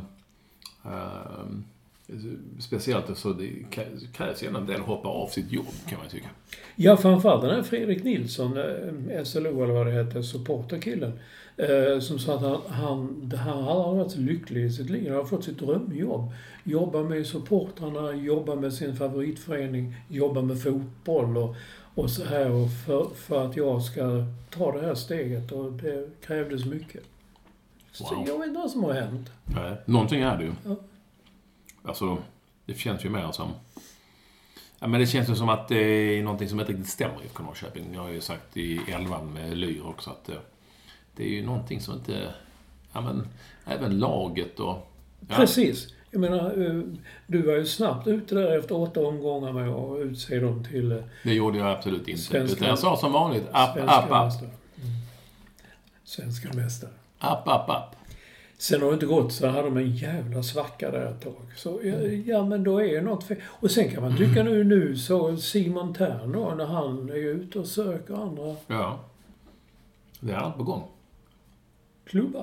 um, speciellt så det krävs en del hoppa av sitt jobb, kan man tycka. Ja, framförallt den här Fredrik Nilsson, S L O eller vad det heter, supporterkillen, eh, som sa att han, han, han har varit så lycklig i sitt liv. Han har fått sitt drömjobb. Jobba med supportrarna, jobba med sin favoritförening, jobba med fotboll och, och så här. Och för, för att jag ska ta det här steget, och det krävdes mycket. Så wow. Jag vet inte vad som har hänt. Nej, någonting är det ju. Ja. Alltså, det känns ju mer som... Ja, men det känns ju som att det är någonting som inte riktigt stämmer i Norrköping. Jag har ju sagt i elvan med Lyr också att det är ju någonting som inte... Ja, men även laget och... Ja. Precis. Jag menar, du var ju snabbt ute där efter åtta omgångar med att utse dem till... Det gjorde jag absolut inte. Svenska, Utan jag sa som vanligt, app, svenska app, app. Mästare. Mm. Svenska mästare. App, app, app. Sen har det inte gått, så hade de en jävla svacka där ett tag. Så ja, ja men då är det något fel. Och sen kan man tycka nu, nu så Simon Tern när han är ute och söker andra... Ja. Det är allt på gång. Klubbar.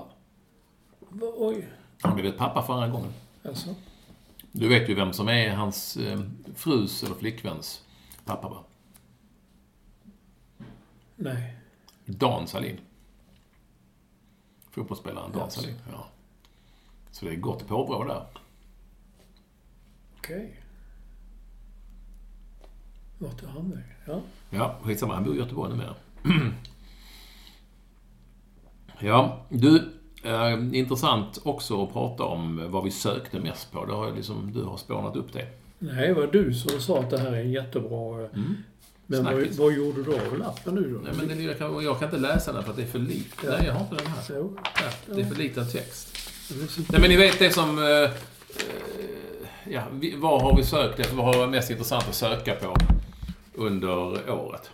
Oj. Han blev ett pappa förra gången. Alltså. Du vet ju vem som är hans eh, frus eller flickväns pappa, va? Nej. Dan Salin. Fotbollsspelaren Dan Alltså. Salin. Ja. Så det är gott påbrå där. Okej. Okay. Vart är han väg? Ja. Ja, skitsamma. Han bor i Göteborg nu med. Ja, du... Eh, intressant också att prata om vad vi sökte mest på. Det har liksom, du har spånat upp det. Nej, det var du som sa att det här är en jättebra... Mm. Men vad, vad gjorde du av lappen nu då? Nej, men det, jag, kan, jag kan inte läsa den för att det är för lite. Ja. Nej, jag har inte den här. Så. Ja, det är för liten text. Nej, men ni vet det som... Eh, ja, vi, vad har vi sökt efter? Vad har varit mest intressant att söka på under året?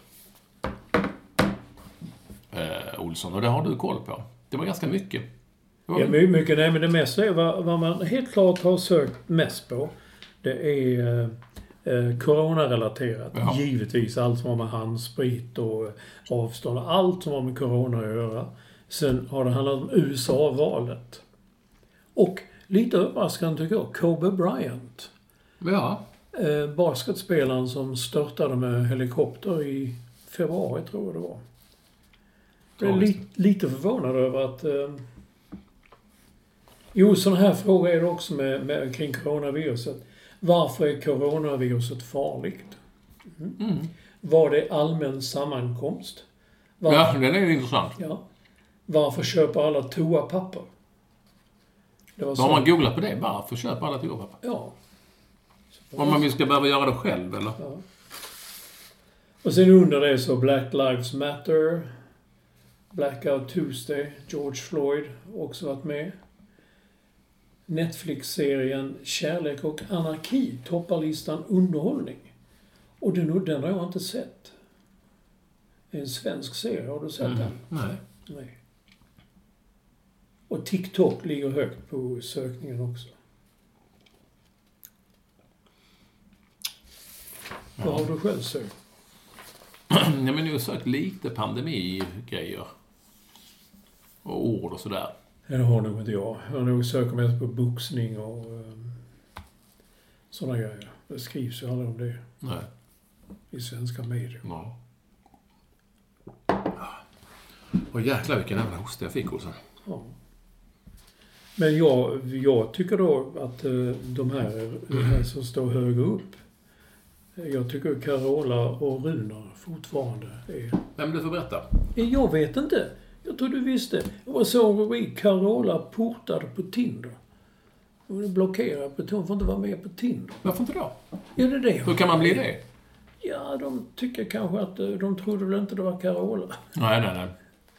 Eh, Olsson, och det har du koll på. Det var ganska mycket. Var ja, mycket. Nej, men det mesta är vad, vad man helt klart har sökt mest på. Det är eh, coronarelaterat. Ja. Givetvis allt som har med handsprit och avstånd. Allt som har med corona att göra. Sen har det handlat om U S A-valet. Och lite överraskande tycker jag, Kobe Bryant. Ja. Eh, basketspelaren som störtade med helikopter i februari, tror jag det var. Jag är li- lite förvånad över att... Eh... Jo, sån här fråga är det också med, med, kring coronaviruset. Varför är coronaviruset farligt? Mm. Mm. Var det allmän sammankomst? Varför... Ja, den är intressant. Ja. Varför köper alla toapapper? Det var så... Har man googlat på det? Varför köper alla toapapper? Ja. Om man ska behöva göra det själv, eller? Ja. Och sen under det så Black Lives Matter... Blackout Tuesday, George Floyd, också varit med. Netflix-serien Kärlek och anarki toppar listan underhållning. Och den, den har jag inte sett. Det är en svensk serie, har du sett mm. den? Nej. Nej. Och TikTok ligger högt på sökningen också. Ja. Vad har du själv sökt? Ja, men jag har sökt lite pandemigrejer. Och ord och sådär. Det har nog inte jag. Jag har nog sökt mest på boxning och um, sådana grejer. Det skrivs ju aldrig om det. Nej. I svenska medier. Ja. Och jäklar vilken jävla hosta jag fick, Olsson. Ja. Men jag, jag tycker då att uh, de här, de här som står högre upp, jag tycker Carola och Runar fortfarande är... Vem du får berätta? Jag vet inte. Jag tror du visste. Jag såg vi Carola portade på Tinder. Hon är blockerad på hon får inte vara med på Tinder. Varför inte då? Ja, det är det. Hur kan man bli det? Ja, de tycker kanske att de trodde väl inte det var Carola. Nej, nej, nej.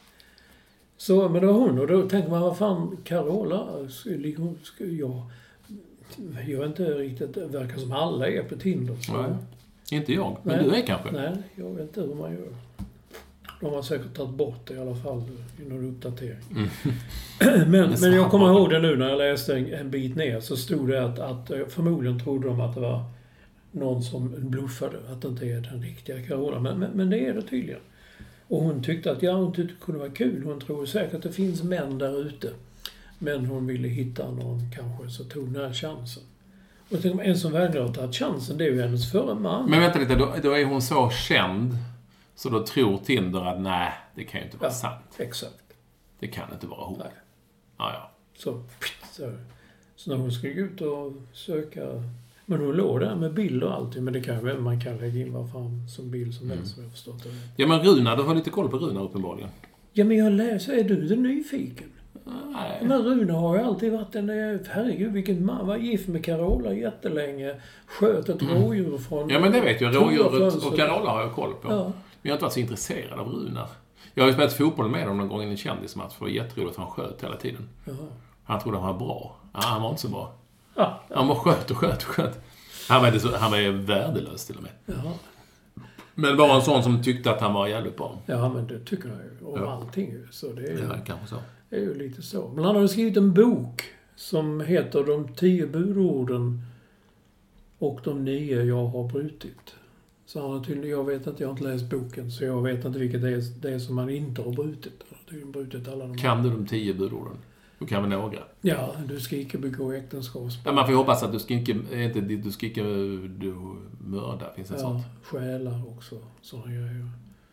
Så, men det var hon. Och då tänkte man, vad fan, Carola? Jag, jag är inte riktigt... Det verkar som alla är på Tinder. Så. Nej, inte jag. Men Nej. du är kanske? Nej, jag vet inte hur man gör. De har säkert tagit bort det i alla fall i någon uppdatering. Mm. men, men jag kommer ihåg det nu när jag läste en, en bit ner, så stod det att, att förmodligen trodde de att det var någon som bluffade, att det inte är den riktiga Carola. Men, men, men det är det tydligen. Och hon tyckte att ja, hon tyckte det kunde vara kul. Hon tror säkert att det finns män där ute. Men hon ville hitta någon kanske, så tog den här chansen. Och tänk, en som vägrar att ta chansen, det är ju hennes förra man. Men vänta lite, då, då är hon så känd så då tror Tinder att nej, det kan ju inte vara ja, sant. Exakt. Det kan inte vara hon. Nej. Ja, ja. Så, så, så när hon skulle gå ut och söka... Men hon låg där med bild och allting. Men det kan ju man kan lägga in vad fan som bild som helst, mm. som jag förstått det. Ja, men Runar, du har lite koll på Runar uppenbarligen. Ja, men jag läser. Är du inte nyfiken? Nej. Men Runar har ju alltid varit en... Herregud, vilken man var gift med Carola jättelänge. Sköt ett mm. rådjur från... Ja, men det vet jag. Rådjuret och Carola har jag koll på. Ja. Men jag har inte varit så intresserad av Runar. Jag har ju spelat fotboll med dem någon gång i en kändismatch. För det var jätteroligt att han sköt hela tiden. Jaha. Han trodde han var bra. Ja, han var inte så bra. Ja, ja. Han var sköt och sköt och sköt. Han var, så, han var värdelös till och med. Jaha. Men var en sån som tyckte att han var jävligt bra. Ja, men det tycker jag ju. Om ja. allting. Så det är ju, ja, kanske så. Det är ju lite så. Men han har skrivit en bok som heter De tio budorden och de nio jag har brutit. Så han har tydligen, jag vet inte, jag har inte läst boken, så jag vet inte vilket det är, det är som han inte har brutit. Han har tydligen brutit alla de Kan du de tio budorden? Du kan väl några? Ja, du ska inte begå äktenskapsbrott. Ja, man får ju hoppas att du ska inte, inte du ska inte du mörda, finns det ja, sånt? Stjälar också, sådana grejer.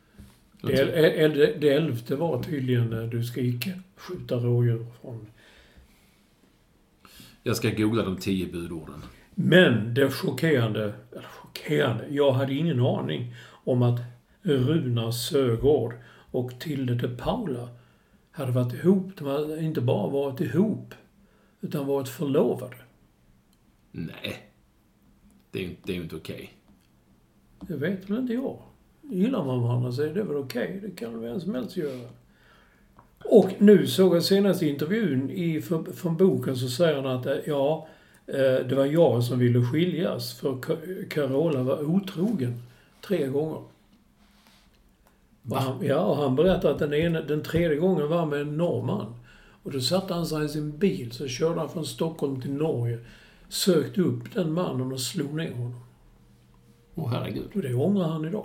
Det, det, det elfte var tydligen du ska inte skjuta rådjur från... Jag ska googla de tio budorden. Men det chockerande, eller chockerande, jag hade ingen aning om att Runar Sögaard och Tilde de Paula hade varit ihop. De hade inte bara varit ihop, utan varit förlovade. Nej, det är ju det är inte okej. Det vet väl inte jag. Gillar man varandra så är det väl okej. Det kan väl vem som helst göra. Och nu såg jag senaste intervjun i, för, från boken, så säger han att ja, det var jag som ville skiljas för Carola var otrogen tre gånger. Och han, ja, och han berättade att den, ena, den tredje gången var med en norrman. Och då satte han sig i sin bil, så körde han från Stockholm till Norge, sökte upp den mannen och slog ner honom. Åh, oh, herregud. Och det ångrar han idag.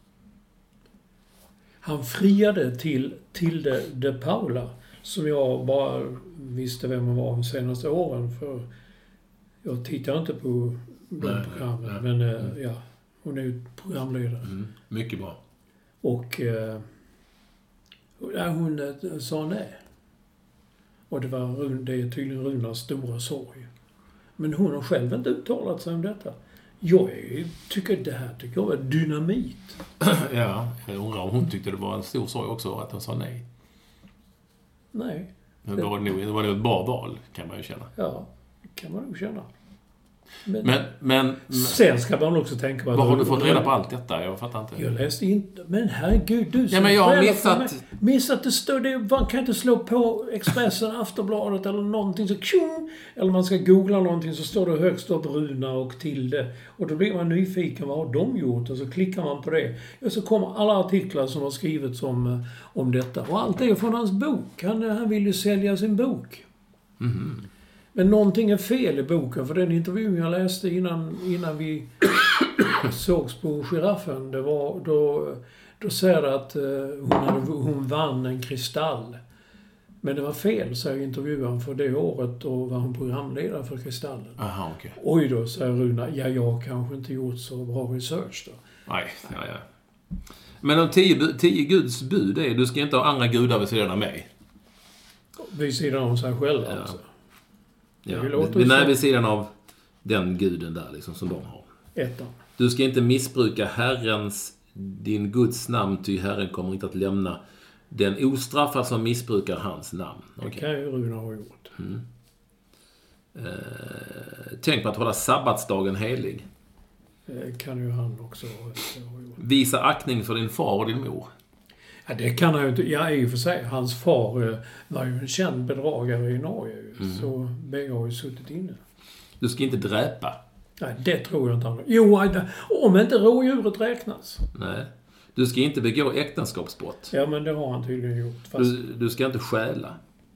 Han friade till Tilde de Paula, som jag bara visste vem hon var de senaste åren, för jag tittar inte på de programmen, men mm. ja, hon är ju programledare. Mm. Mycket bra. Och eh, hon eh, sa nej. Och det, var, det är tydligen Runars stora sorg. Men hon har själv inte uttalat sig om detta. Jag är, tycker det här tycker jag var dynamit. Ja, jag undrar om hon tyckte det var en stor sorg också att hon sa nej. Nej. Det var nog, det var nog ett bra val, kan man ju känna. Ja, det kan man nog känna. Men, men, men, sen ska man också tänka på att... Vad har du fått reda på allt detta? Jag fattar inte. Jag läste inte... Men herregud, du som... Ja, men jag har missat... Missat det står... Det, man kan inte slå på Expressen, Aftonbladet eller någonting så... Tjung, eller man ska googla någonting så står det högst upp Runar och Tilde. Och då blir man nyfiken, vad har de gjort? Och så klickar man på det. Och så kommer alla artiklar som har skrivits om, om detta. Och allt är från hans bok. Han, han vill ju sälja sin bok. Mhm. Men någonting är fel i boken, för den intervjun jag läste innan, innan vi sågs på Giraffen, det var, då, då säger det att uh, hon, hade, hon vann en kristall. Men det var fel, säger intervjuaren, för det året då var hon programledare för Kristallen. Aha, okej. Okay. Oj då, säger Runar, ja, jag kanske inte gjort så bra research då. Nej, ja, ja. Men de tio, tio Guds bud är, du ska inte ha andra gudar vid sidan av mig. Vid sidan av sig själva Ja. alltså. Ja. Det låter Vi, nej, så. vid sidan av den guden där liksom, som de har. Ettan. Du ska inte missbruka Herrens, din Guds namn, ty Herren kommer inte att lämna den ostraffad som missbrukar hans namn. Det Okay. kan ju Runa ha gjort. Mm. Eh, tänk på att hålla sabbatsdagen helig. Det kan ju han också ha gjort. Visa aktning för din far och din mor. Ja, det kan han ju inte. Ja, i och för sig. Hans far eh, var ju en känd bedragare i Norge. Mm. Så bägge har ju suttit inne. Du ska inte dräpa. Nej, det tror jag inte han. Jo, om inte rådjuret räknas. Nej. Du ska inte begå äktenskapsbrott. Ja, men det har han tydligen gjort. Fast... Du, du ska inte stjäla.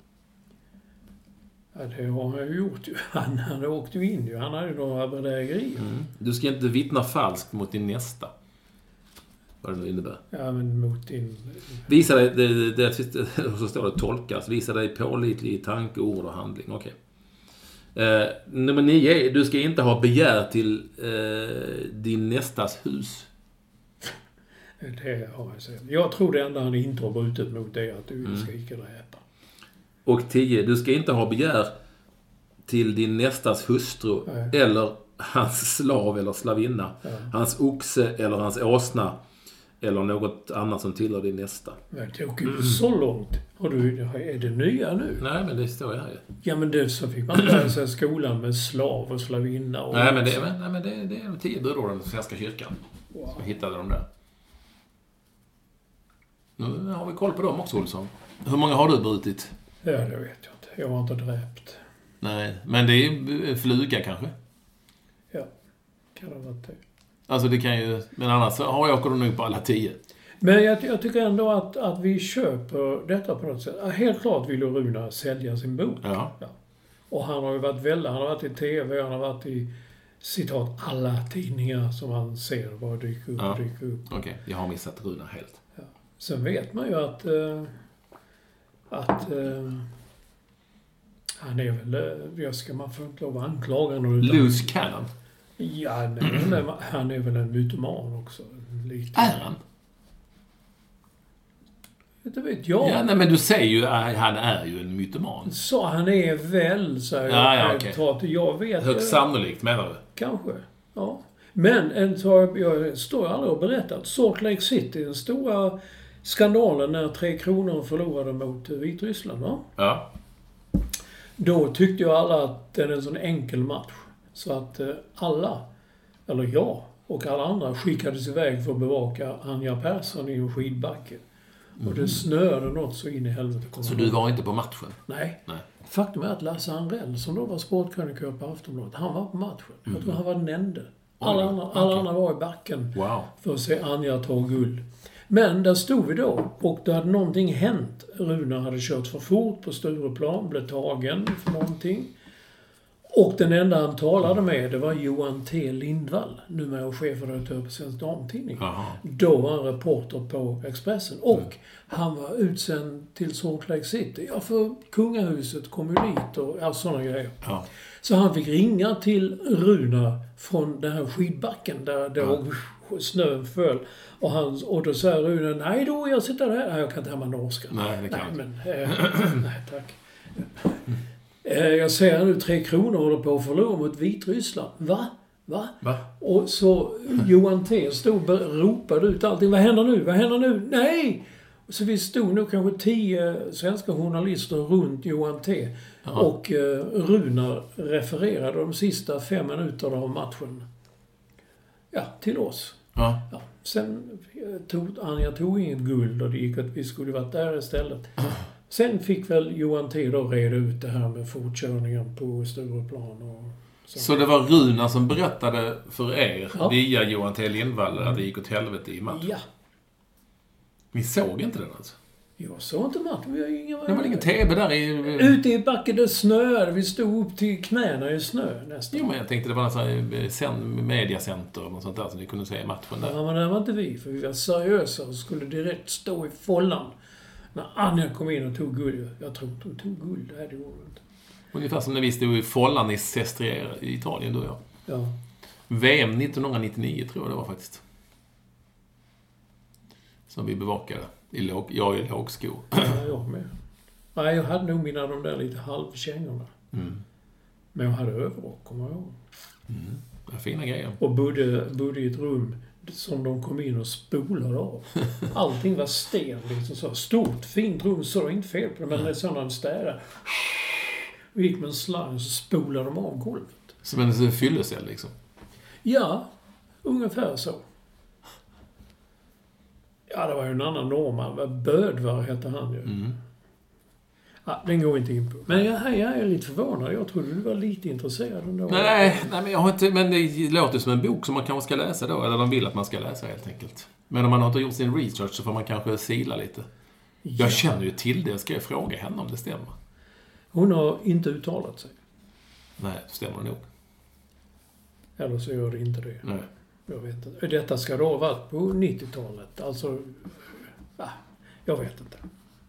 Ja, det har han ju gjort. Han, han åkte ju in ju. Han hade ju några bedrägerier. Mm. Du ska inte vittna falskt mot din nästa. Vad det nu innebär. Ja, men mot din... Visa dig, det, det, det, så står det tolkas. Visa dig pålitlig i tanke, ord och handling. Okej. Eh, nummer nio. Du ska inte ha begär till eh, din nästas hus. Det har jag sett. Jag tror det enda han inte har brutit mot är att du mm. ska icke dräpa. Och tio. Du ska inte ha begär till din nästas hustru. Nej. Eller hans slav eller slavinna. Ja. Hans oxe eller hans åsna. Eller något annat som tillhör din nästa. Men det åker ju så långt. Har du, är det nya nu? Nej, men det står ju här ju. Ja, men det så fick man lära sig i skolan med slav och slavinna. Och nej, men det, men, nej, men det, det är de tio budorden för Svenska kyrkan. Wow. Så hittade de där. Nu har vi koll på dem också, Olsson. Hur många har du brutit? Ja, det vet jag inte. Jag har inte dräpt. Nej, men det är fluga kanske? Ja, kan det vara det. Alltså det kan ju... Men annars så har jag åker du nog på alla tio. Men jag, jag tycker ändå att, att vi köper detta på något sätt. Helt klart vill Runa sälja sin bok. Ja. Ja. Och han har ju varit väldigt... Han har varit i tv, han har varit i citat alla tidningar som han ser bara dyker upp ja. och dyker upp. Okej, okay. Jag har missat Runa helt. Ja. Sen vet man ju att... Äh, att... Äh, han är väl... Jag ska man få inte lov att anklaga någon. Loose cannon? Ja, nej, nej, han är väl en mytoman också. Lite. Är han? Det vet jag. Ja, nej, men du säger ju att han är ju en mytoman. Så han är väl, så jag. Ja, ja, okej. Okay. Jag vet. Högst sannolikt, menar du? Kanske, ja. Men en sak, jag står aldrig och berättat. Salt Lake City, den stora skandalen när Tre Kronor förlorade mot Vitryssland, va? Ja. Då tyckte ju alla att det är en sån enkel match. Så att alla, eller jag och alla andra skickades iväg för att bevaka Anja Persson i en skidbacke. Mm. Och det snöade något så in i helvete. Så du var inte på matchen? Nej. Nej. Faktum är att Lasse Anrell, som då var sportkrönikör på Aftonbladet, han var på matchen. Mm. Jag tror han var den enda. Alla, andra, alla okay. andra var i backen wow. för att se Anja ta guld. Men där stod vi då och då hade någonting hänt. Runa hade kört för fort på Stureplan, blev tagen för någonting. Och den enda han talade med, det var Johan T. Lindvall, numera chefredaktör på Svensk Damtidning. Aha. Då var han reporter på Expressen. Och mm. han var utsänd till Salt Lake City. Ja, för kungahuset kom ju dit och ja, sådana grejer. Ja. Så han fick ringa till Runa från den här skidbacken där, där ja. snön föll. Och, han, och då sa Runa, nej då, jag sitter där. Nej, jag kan inte hemma norska. Nej, det kan nej, men, eh, nej, tack. Jag ser nu Tre Kronor håller på att förlora mot Vitryssland. Va? Va? Va? Och så Johan T. stod och ropade ut allting. Vad händer nu? Vad händer nu? Nej! Så vi stod nu kanske tio svenska journalister runt Johan T. Aha. Och uh, Runa refererade de sista fem minuterna av matchen. Ja, till oss. Ja. Ja. Sen tog Anja tog in guld och det gick att vi skulle varit där istället. Sen fick väl Johan T. då reda ut det här med fortkörningen på Stureplan och så. Så det var Runa som berättade för er ja. via Johan T. Lindvall att det gick åt helvete i matchen? Ja. Ni såg inte den alltså? Jag såg inte matchen. Vi har ingen... Det var ingen T V där i... Ute i backen det snöade. Vi stod upp till knäna i snö nästan. Jo, men jag tänkte det var en sån här mediacenter och något sånt där som ni kunde se matchen där. Ja, men det var inte vi. För vi var seriösa och skulle direkt stå i follan. När Anja kom in och tog guld. Jag tror inte hon tog guld. Det här det gjorde inte. Ungefär som när vi stod i follan i Sestriere i Italien, du och jag. Ja. V M nittonhundranittionio tror jag det var faktiskt. som vi bevakade. I låg, jag i lågsko. Ja, jag med. Nej, jag hade nog mina de där lite halvkängorna. Mm. Men jag hade överrock, kommer jag ihåg. Mm. Det är fina grejer. Och bodde, bodde i ett rum som de kom in och spolade av. Allting var sten, liksom så. Stort, fint rum, så det var inte fel på det. Men det är sådana en städare. Och gick med en slang och så spolade de av golvet. Som en fyllecell, liksom? Ja, ungefär så. Ja, det var ju en annan norrman. Bödvar hette han ju. Mm. Ja, den går inte in på. Men jag, jag är lite förvånad. Jag trodde du var lite intresserad ändå. Nej, nej men jag har inte... Men det låter som en bok som man kanske ska läsa då. Eller de vill att man ska läsa, helt enkelt. Men om man har inte gjort sin research så får man kanske sila lite. Ja. Jag känner ju till det. Jag ska fråga henne om det stämmer. Hon har inte uttalat sig. Nej, stämmer nog. Eller så gör det inte det. Nej. Jag vet inte. Detta ska då ha varit på nittiotalet. Alltså... Ja, jag vet inte.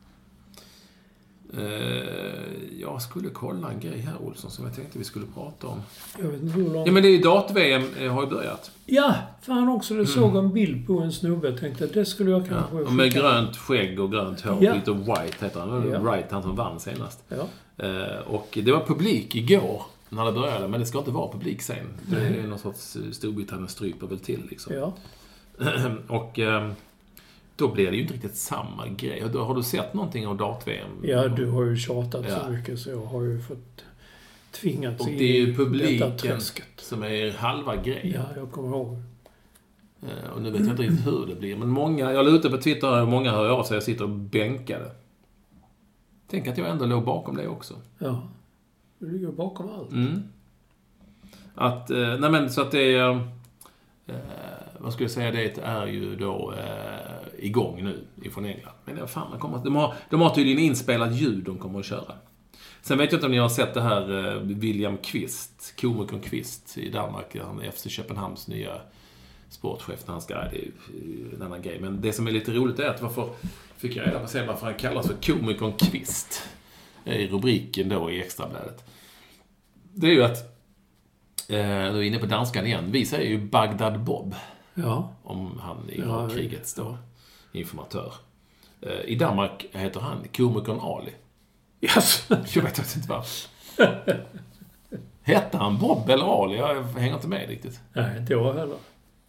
Uh, jag skulle kolla en grej här, Olsson, som jag tänkte vi skulle prata om. Jag vet inte hur långt... Ja, men det är ju dart-V M uh, har ju börjat. Ja, fan också. Det såg en bild på en snubbe. Jag tänkte att det skulle jag kanske... Ja, med grönt skägg och grönt hår. Ja. Lite white heter han. Ja. Wright, han som vann senast. Ja. Uh, och det var publik igår när det började. Men det ska inte vara publik sen. Det är någon sorts Storbritannien stryper väl till, liksom. Ja. och... Um, Då blir det ju inte riktigt samma grej. Har du sett någonting av dart-V M? Ja, du har ju tjatat ja. så mycket så jag har ju fått tvingats och in det är ju i publiken detta träsket. Som är halva grejen. Ja, jag kommer ihåg. Och nu vet jag inte riktigt hur det blir. Men många, jag la ute på Twitter och många hör av sig. Jag sitter och bänkade. Tänk att jag ändå låg bakom det också. Ja, du ligger bakom allt. Mm. Att, nej men så att det är... Eh, vad skulle jag säga, det är ju då eh, igång nu ifrån England. Men det, fan, man kommer, de, har, de har tydligen inspelat ljud de kommer att köra. Sen vet jag inte om ni har sett det här eh, William Kvist, komikern Kvist i Danmark. Han är F C Köpenhamns nya sportchef. Han ska, det är en annan grej. Men det som är lite roligt är att varför fick jag reda på sen varför han kallas för komikern Kvist i rubriken då i Extrabladet. Det är ju att Eh, du är inne på danskan igen. Vi säger ju Bagdad Bob. Ja. Om han i ja, kriget då. Informatör. Eh, I Danmark heter han komikern Ali. Yes. Jag vet inte varför. Hette han Bob eller Ali? Jag hänger inte med riktigt. Nej, inte jag heller.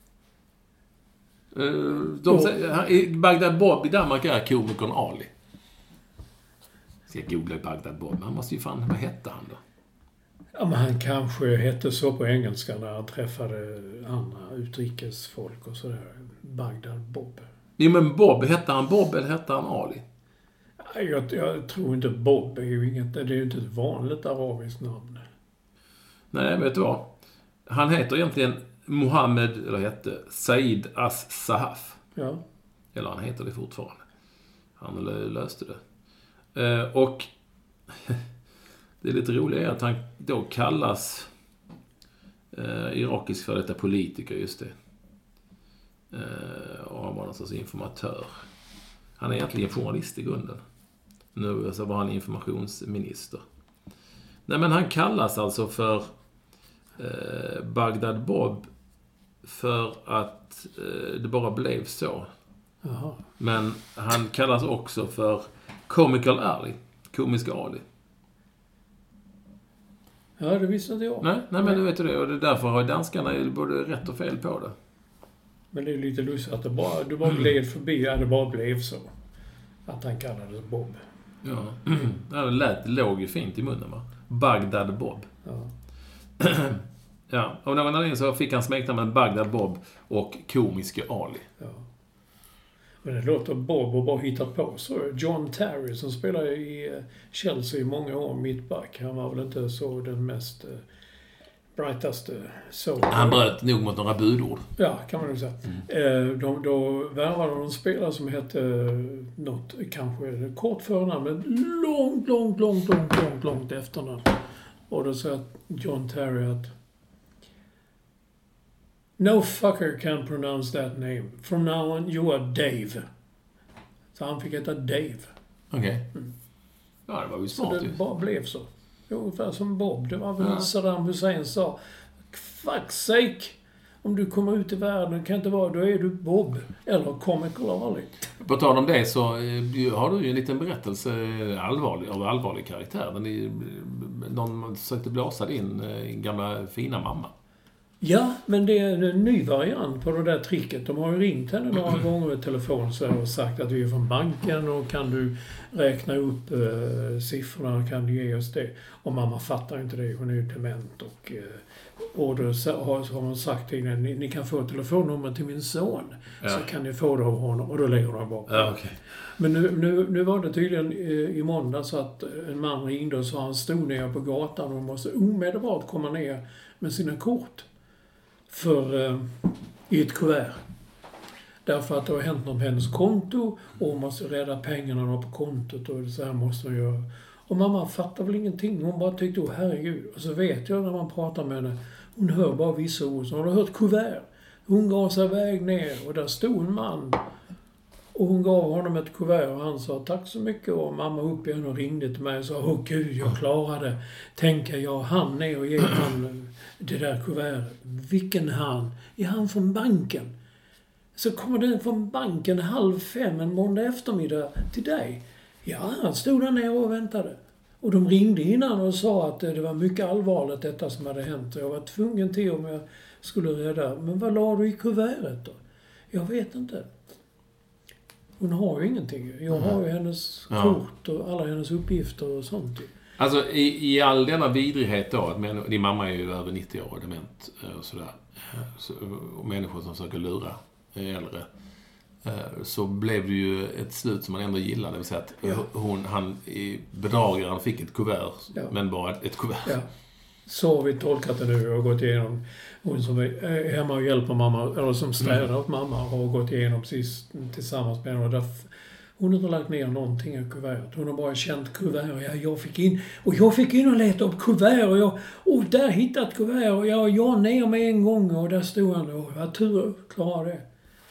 Eh, de säger, Bagdad Bob i Danmark är komikern Ali. Ska jag googla Bagdad Bob? Han måste ju fan, vad hette han då? Ja, men han kanske hette så på engelska när han träffade andra utrikesfolk och sådär. Bagdad Bob. Jo, men Bob, hette han Bob eller hette han Ali? Jag, jag tror inte Bob är ju inget, det är ju inte ett vanligt arabiskt namn. Nej, vet du vad? Han heter egentligen Mohammed, eller hette Said As-Sahaf. Ja. Eller han heter det fortfarande. Han löste det. Eh, och det är lite roligt är att han då kallas eh, irakisk för detta politiker, just det. Eh, och han var någon sorts informatör. Han är egentligen journalist i grunden. Nu så var han informationsminister. Nej, men han kallas alltså för eh, Bagdad Bob för att eh, det bara blev så. Jaha. Men han kallas också för Comical Ali. Komiska Ali. Ja, det visste inte jag. Nej, nej men du vet du det. Och det är därför har danskarna både rätt och fel på det. Men det är lite lustigt att det bara, du bara gled förbi. Ja, det bara blev så. Att han kallades Bob. Ja, det lät, det låg ju fint i munnen, va? Bagdad Bob. Ja. Ja, av någon anledning så fick han smeknamnen Bagdad Bob och Komiske Ali. Ja. Men det låter Bob och bara hittat på. Så John Terry som spelade i Chelsea i många år, mittback. Han var väl inte så den mest uh, brightaste så. Han bröt nog mot några budord. Ja, kan man nog säga. Mm. Eh, de, då värvade de en spelare som hette uh, något, kanske kort förnamn, men långt, långt, långt, långt, långt, långt efternamn. Och då sa John Terry att no fucker can pronounce that name. From now on, you are Dave. Så han fick heta Dave. Okej. Okay. Mm. Ja, det var ju smart. Så det ju. bara blev så. Ungefär som Bob. Det var väl ja. Saddam Hussein sa. Fuck's sake. Om du kommer ut i världen, kan inte vara, då är du Bob eller Comical Ali. På tal om det så eh, har du ju en liten berättelse allvarlig, av allvarlig karaktär. Den är, någon försökte blåsa in eh, gamla fina mamma. Ja, men det är en ny variant på det där tricket. De har ju ringt henne några gånger med telefon så och sagt att vi är från banken och kan du räkna upp eh, siffrorna, kan du ge oss det? Och mamma fattar inte det, hon är ju dement och, eh, och då har, har hon sagt till henne, ni, ni kan få ett telefonnummer till min son, ja. Så kan ni få det av honom, och då lägger de bort. Ja, okay. Men nu, nu, nu var det tydligen eh, i måndag så att en man ringde och sa han stod ner på gatan och måste omedelbart komma ner med sina kort. För eh, i ett kuvert. Därför att det har hänt något på hennes konto och hon måste rädda pengarna på kontot och så här måste hon göra. Och mamma fattar väl ingenting. Hon bara tyckte, åh herregud. Och så vet jag när man pratar med henne, hon hör bara vissa ord. Så hon har hört kuvert. Hon gav sig iväg ner och där stod en man. Och hon gav honom ett kuvert och han sa tack så mycket. Och mamma upp igen och ringde till mig och sa, åh gud jag klarade. Tänker jag han ner och ger han det där kuvertet. Vilken han? Är han från banken? Så kommer den från banken halv fem en måndag eftermiddag till dig. Ja, han stod där nere och väntade. Och de ringde innan och sa att det var mycket allvarligt detta som hade hänt. Jag var tvungen till om jag skulle rädda. Men vad la du i kuvertet då? Jag vet inte. Hon har ju ingenting. Jag har ju hennes ja. kort och alla hennes uppgifter och sånt. Alltså i, i all denna vidrighet då, att män, din mamma är ju över nittio år dement och sådär. Så, och människor som försöker lura äldre. Så blev det ju ett slut som man ändå gillade. Det vill säga att ja. hon, han, bedragaren fick ett kuvert, ja. men bara ett, ett kuvert. Ja. Så har vi tolkat det nu och gått igenom. Hon som är hemma och hjälper mamma, eller som städar åt mamma, har gått igenom sist tillsammans med henne. Hon har inte lagt ner någonting i kuvertet. Hon har bara känt kuvert. Ja, jag fick in, och jag fick in och leta upp kuvert. Och, jag, och där hittade ett kuvert. Och jag, jag ner med en gång. Och där stod han. Och jag tur klarade det.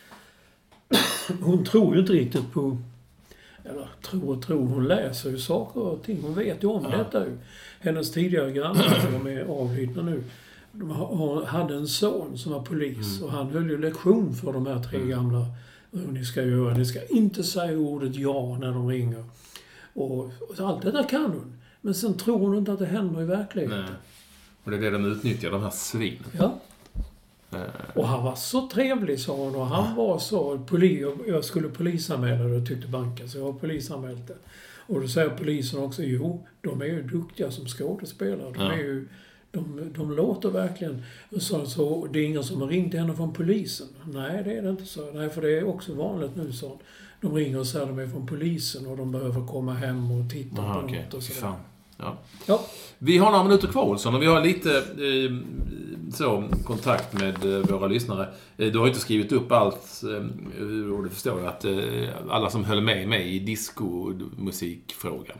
Hon tror ju inte riktigt på... Eller tror och tror. Hon läser ju saker och ting. Hon vet ju om ja. detta ju. Hennes tidigare grannar som är avlidna nu. De hade en son som var polis. Mm. Och han höll ju lektion för de här tre mm. gamla... hur ni ska göra. Ni ska inte säga ordet ja när de ringer. Och, och allt det där kan hon. Men sen tror hon inte att det händer i verkligheten. Nej. Och det är det de utnyttjar, de här svinen. Ja. Äh. Och han var så trevlig, sa hon. Och han ja. var så... Poli, jag skulle polisanmäla det, tyckte banken. Så jag har polisanmält det. Och då säger polisen också, jo, de är ju duktiga som skådespelare. De ja. är ju... De, de låter verkligen så, så det är ingen som har ringt henne från polisen. Nej, det är det inte så. Nej, för det är också vanligt nu så. De ringer och säger att de är från polisen och de behöver komma hem och titta Aha, på okay. något och så. Fan. Ja. Ja. Vi har några minuter kvar, Olsson, och vi har lite eh, så, kontakt med eh, våra lyssnare. Eh, du har inte skrivit upp allt, eh, och du förstår att eh, alla som höll med mig i disco-musikfrågan.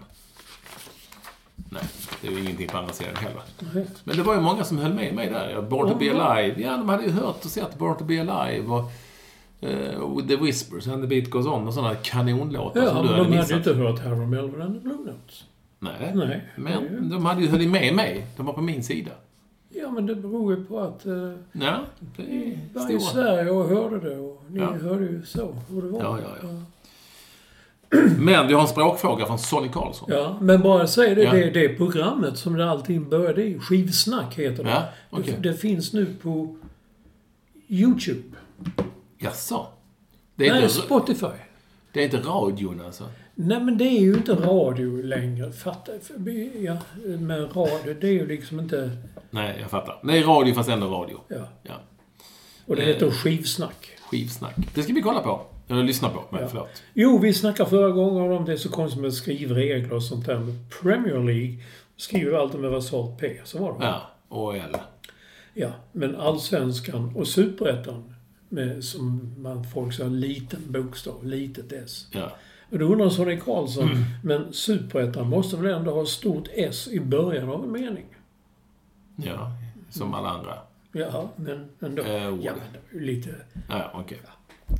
Nej, det är ju ingenting på andra sidan heller. Mm. Men det var ju många som höll med mig där. Born to be alive. Ja, de hade ju hört och sett Born to be alive och uh, The Whispers and the Beat Goes On och sådana kanonlåtar ja, som du hade hade missat. Ja, de hade inte hört Harold Melvin and the Blue Notes. Nej, Nej men ju... de hade ju höll med mig. De var på min sida. Ja, men det beror ju på att uh, ja, det är var i Sverige och hörde det och ni ja. hörde ju så hur det var. Ja, ja, ja. Men vi har en språkfråga från Sonny Karlsson. Ja, men bara säg det, ja. det, det programmet som det alltid började i. Skivsnack heter det. Ja, okay. det. Det finns nu på YouTube. Jaså? Det är Nej, inte Spotify. Det är inte radion alltså? Nej, men det är ju inte radio längre. Fattar ja, med radio, det är ju liksom inte... Nej, jag fattar. Nej, radio fast ändå radio. Ja. ja. Och det eh, heter Skivsnack. Skivsnack. Det ska vi kolla på. Eller lyssna på, men ja. förlåt. Jo, vi snackade förra gången om det så konstigt med skrivregler och sånt där. Premier League skriver alltid med versalt P, så var det. Ja, och L. Ja, men Allsvenskan och Superettan med, som man folk säger, liten bokstav, litet S. Ja. Och då undrar Sonny Karlsson, mm. men Superettan måste väl ändå ha stort S i början av en mening? Ja, som alla andra. Ja, men ändå. Äh, ja, men lite... Ja, okej. Okay. Ja.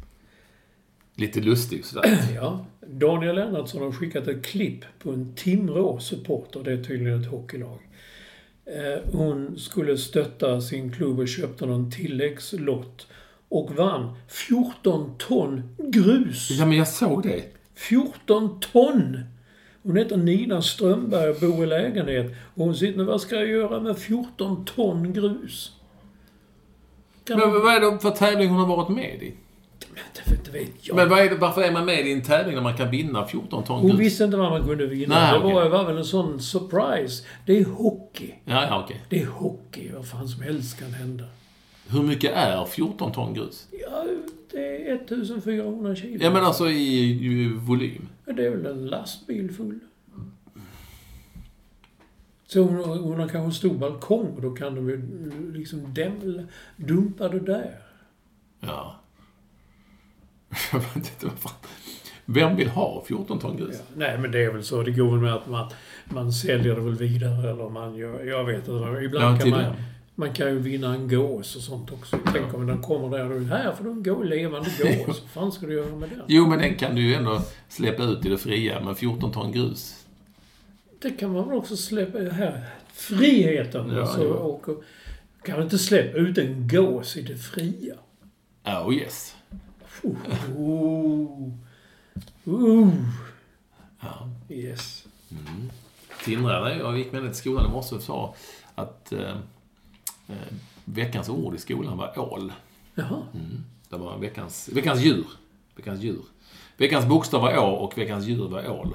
Lite lustig sådär. Ja. Daniel Lennartsson har skickat ett klipp på en Timrå-supporter. Det är tydligen ett hockeylag. Eh, hon skulle stötta sin klubb och köpte någon tilläggslott. Och vann fjorton ton grus. Ja, men jag såg det. fjorton ton! Hon heter Nina Strömberg och bor i lägenhet. Och hon sitter, vad ska jag göra med fjorton ton grus? Kan Men man... vad är det för tävling hon har varit med i? Det, det vet jag. Men vad är det, varför är man med i en tävling när man kan vinna fjorton ton grus? Hon visste inte vad man kunde vinna. Nej, det okej. var, var väl en sån surprise. Det är hockey. Ja, ja, okej. Det är hockey. Vad fan som helst kan hända. Hur mycket är fjorton ton grus? Ja, det är ettusendfyrahundra kilo. Ja, men alltså i, i volym. Det är väl en lastbil full. Så hon, hon har kanske en stor balkong och då kan de ju liksom dämla, dumpa det där. Ja. Jag vet inte vad fan. Vem vill ha fjorton ton grus? Ja, nej, men det är väl så. Det går väl med att man, man säljer det väl vidare eller man gör, jag vet inte. Ibland Ja, kan man, det. man kan ju vinna en gås och sånt också. Tänk om den kommer där och här får du en gå, levande gås. Vad fan ska du göra med den? Jo, men den kan du ju ändå släppa ut i det fria. Men fjorton ton grus. Det kan man väl också släppa här. Friheten. Ja, alltså, ja. och, och, kan man inte släppa ut en gås i det fria? Oh yes. Oh. Oh. Ja. Yes. Mm. Tindrade, jag gick med till skolan i morse och sa att eh, eh, veckans ord i skolan var ål. Jaha. Mm. Det var veckans, veckans djur. Veckans djur. Veckans bokstav var å och veckans djur var ål.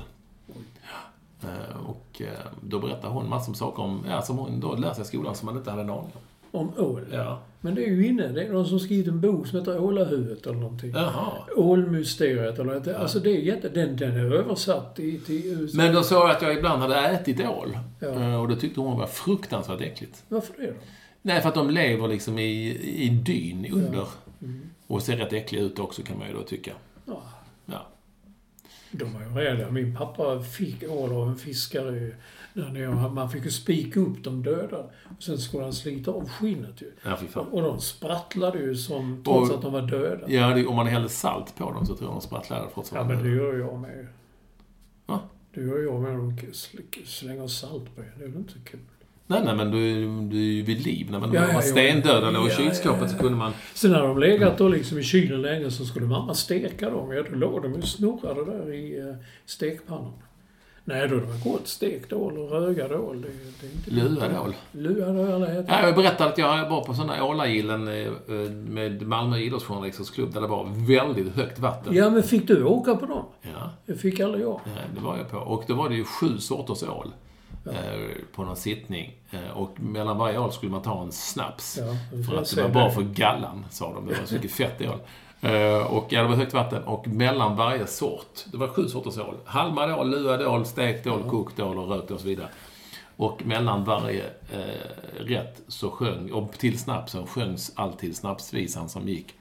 Eh, och eh, då berättade hon massor om saker om, ja, som hon då lär sig i skolan som man inte hade en aning om. Om ål? Ja. Men det är ju inne. Det är någon som skrivit en bok som heter Ålahuvudet eller någonting. Jaha. Ålmysteriet eller något. Alltså det är jätte... Den, den är översatt i, till U S A. Men då sa jag att jag ibland hade ätit ål. Ja. Eh, och det tyckte hon var fruktansvärt äckligt. Varför det då? Nej, för att de lever liksom i, i dyn under. Ja. Mm. Och ser rätt äckliga ut också, kan man ju då tycka. Ja. Ja. De var ju rädda. Min pappa fick ål av en fiskare. När man fick ju spika upp de döda. Och sen skulle han slita av skinnet ju. Ja, fy fan. Och de sprattlade ju som, trots Och- att de var döda. Ja, det, om man hällde salt på dem så tror jag de sprattlar. Ja, men det gör jag med. Va? Det gör jag med. De sl- slänger salt på. Det är väl inte kul. Nej, nej, men du, du är ju vid liv. När man Ja, var ja, ja. stendöda och i Ja, kylskåpet ja, ja. så kunde man... Sen när de legat då liksom i kylen länge så skulle mamma steka dem. Ja, då låg de ju snurrade där i uh, stekpannan. Nej, då det var gott stekt ål och rögad ål. Det, det är inte Luad ål. Luad ål heter Ja, jag berättade att jag var på sådana ålagillen eh, med Malmö idrottsjournalisters klubb där det var väldigt högt vatten. Ja, men fick du åka på dem? Ja, Det fick aldrig jag. ja, det var jag på. Och då var det ju sju sorters ål eh, på någon sittning. Eh, och mellan varje ål skulle man ta en snaps. Ja, det får för jag att det säga var bra det. för gallan, sa de. Det var så mycket fett i ål. Uh, och ja, det var högt vatten. Och mellan varje sort, det var sju sorters ål. Halmad ål, luad ål, stekt ål, kokt ål och rökt och så vidare. Och mellan varje uh, rätt så sjöng, och till snapsen sjöngs alltid snapsvisan som gick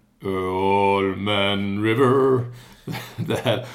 Allman River. Det här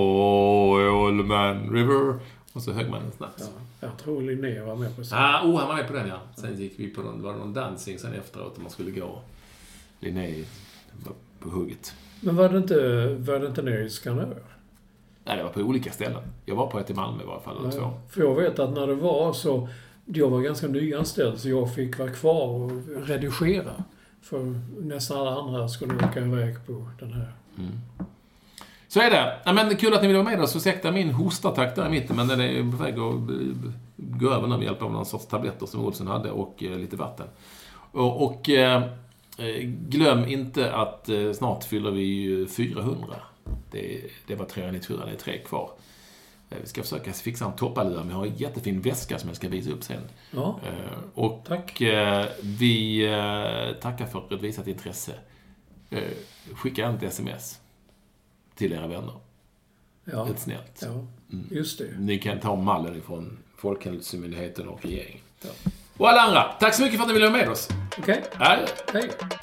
Allman River. Och så högg man en snaps. Ja, jag tror Linné var med på det. Ah, oh, han var med på den, ja. Sen gick vi på någon, var det någon dansing sen efteråt och man skulle gå. Linné var på hugget. Men var det inte, var det inte nere i Skanör? Nej, det var på olika ställen. Jag var på ett i Malmö i varje fall, eller två. För jag vet att när det var så... Jag var ganska nyanställd så jag fick vara kvar och redigera. För nästan alla andra skulle åka iväg på den här. Mm. Så är det. Ja, men kul att ni vill vara med oss. Så ursäkta min hostattack där i mitten, men den är på väg att gå över med hjälp av någon sorts tabletter som Olsson hade och eh, lite vatten. Och, och eh, glöm inte att eh, snart fyller vi fyrahundra. Det, det var trehundranittiofyra, det är tre kvar. Eh, vi ska försöka fixa en toppalua, men jag har en jättefin väska som jag ska visa upp sen. Ja, Eh, och tack. eh, vi eh, tackar för ett visat intresse. Eh, skicka ett sms till era vänner. Ja, Ett snällt. ja, just det. Ni kan ta mallen ifrån Folkhälsomyndigheten och regeringen. Ja. Och alla andra, tack så mycket för att ni ville vara med oss. Okej, Hej. hej.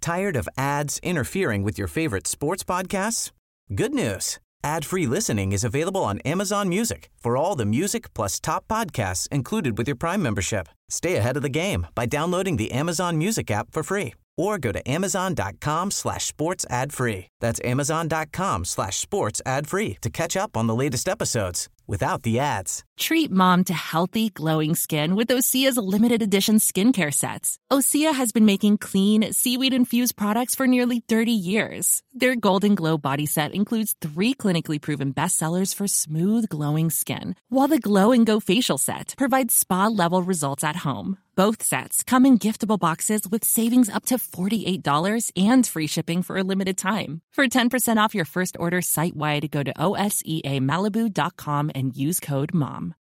Tired of ads interfering with your favorite sports podcasts? Good news. Ad-free listening is available on Amazon Music for all the music plus top podcasts included with your Prime membership. Stay ahead of the game by downloading the Amazon Music app for free or go to amazon.com slash sports ad free. That's amazon.com slash sports ad free to catch up on the latest episodes without the ads. Treat mom to healthy, glowing skin with Osea's limited edition skincare sets. Osea has been making clean, seaweed-infused products for nearly thirty years. Their Golden Glow body set includes three clinically proven bestsellers for smooth, glowing skin, while the Glow and Go facial set provides spa-level results at home. Both sets come in giftable boxes with savings up to forty-eight dollars and free shipping for a limited time. For ten percent off your first order site-wide, go to O S E A Malibu dot com and use code MOM.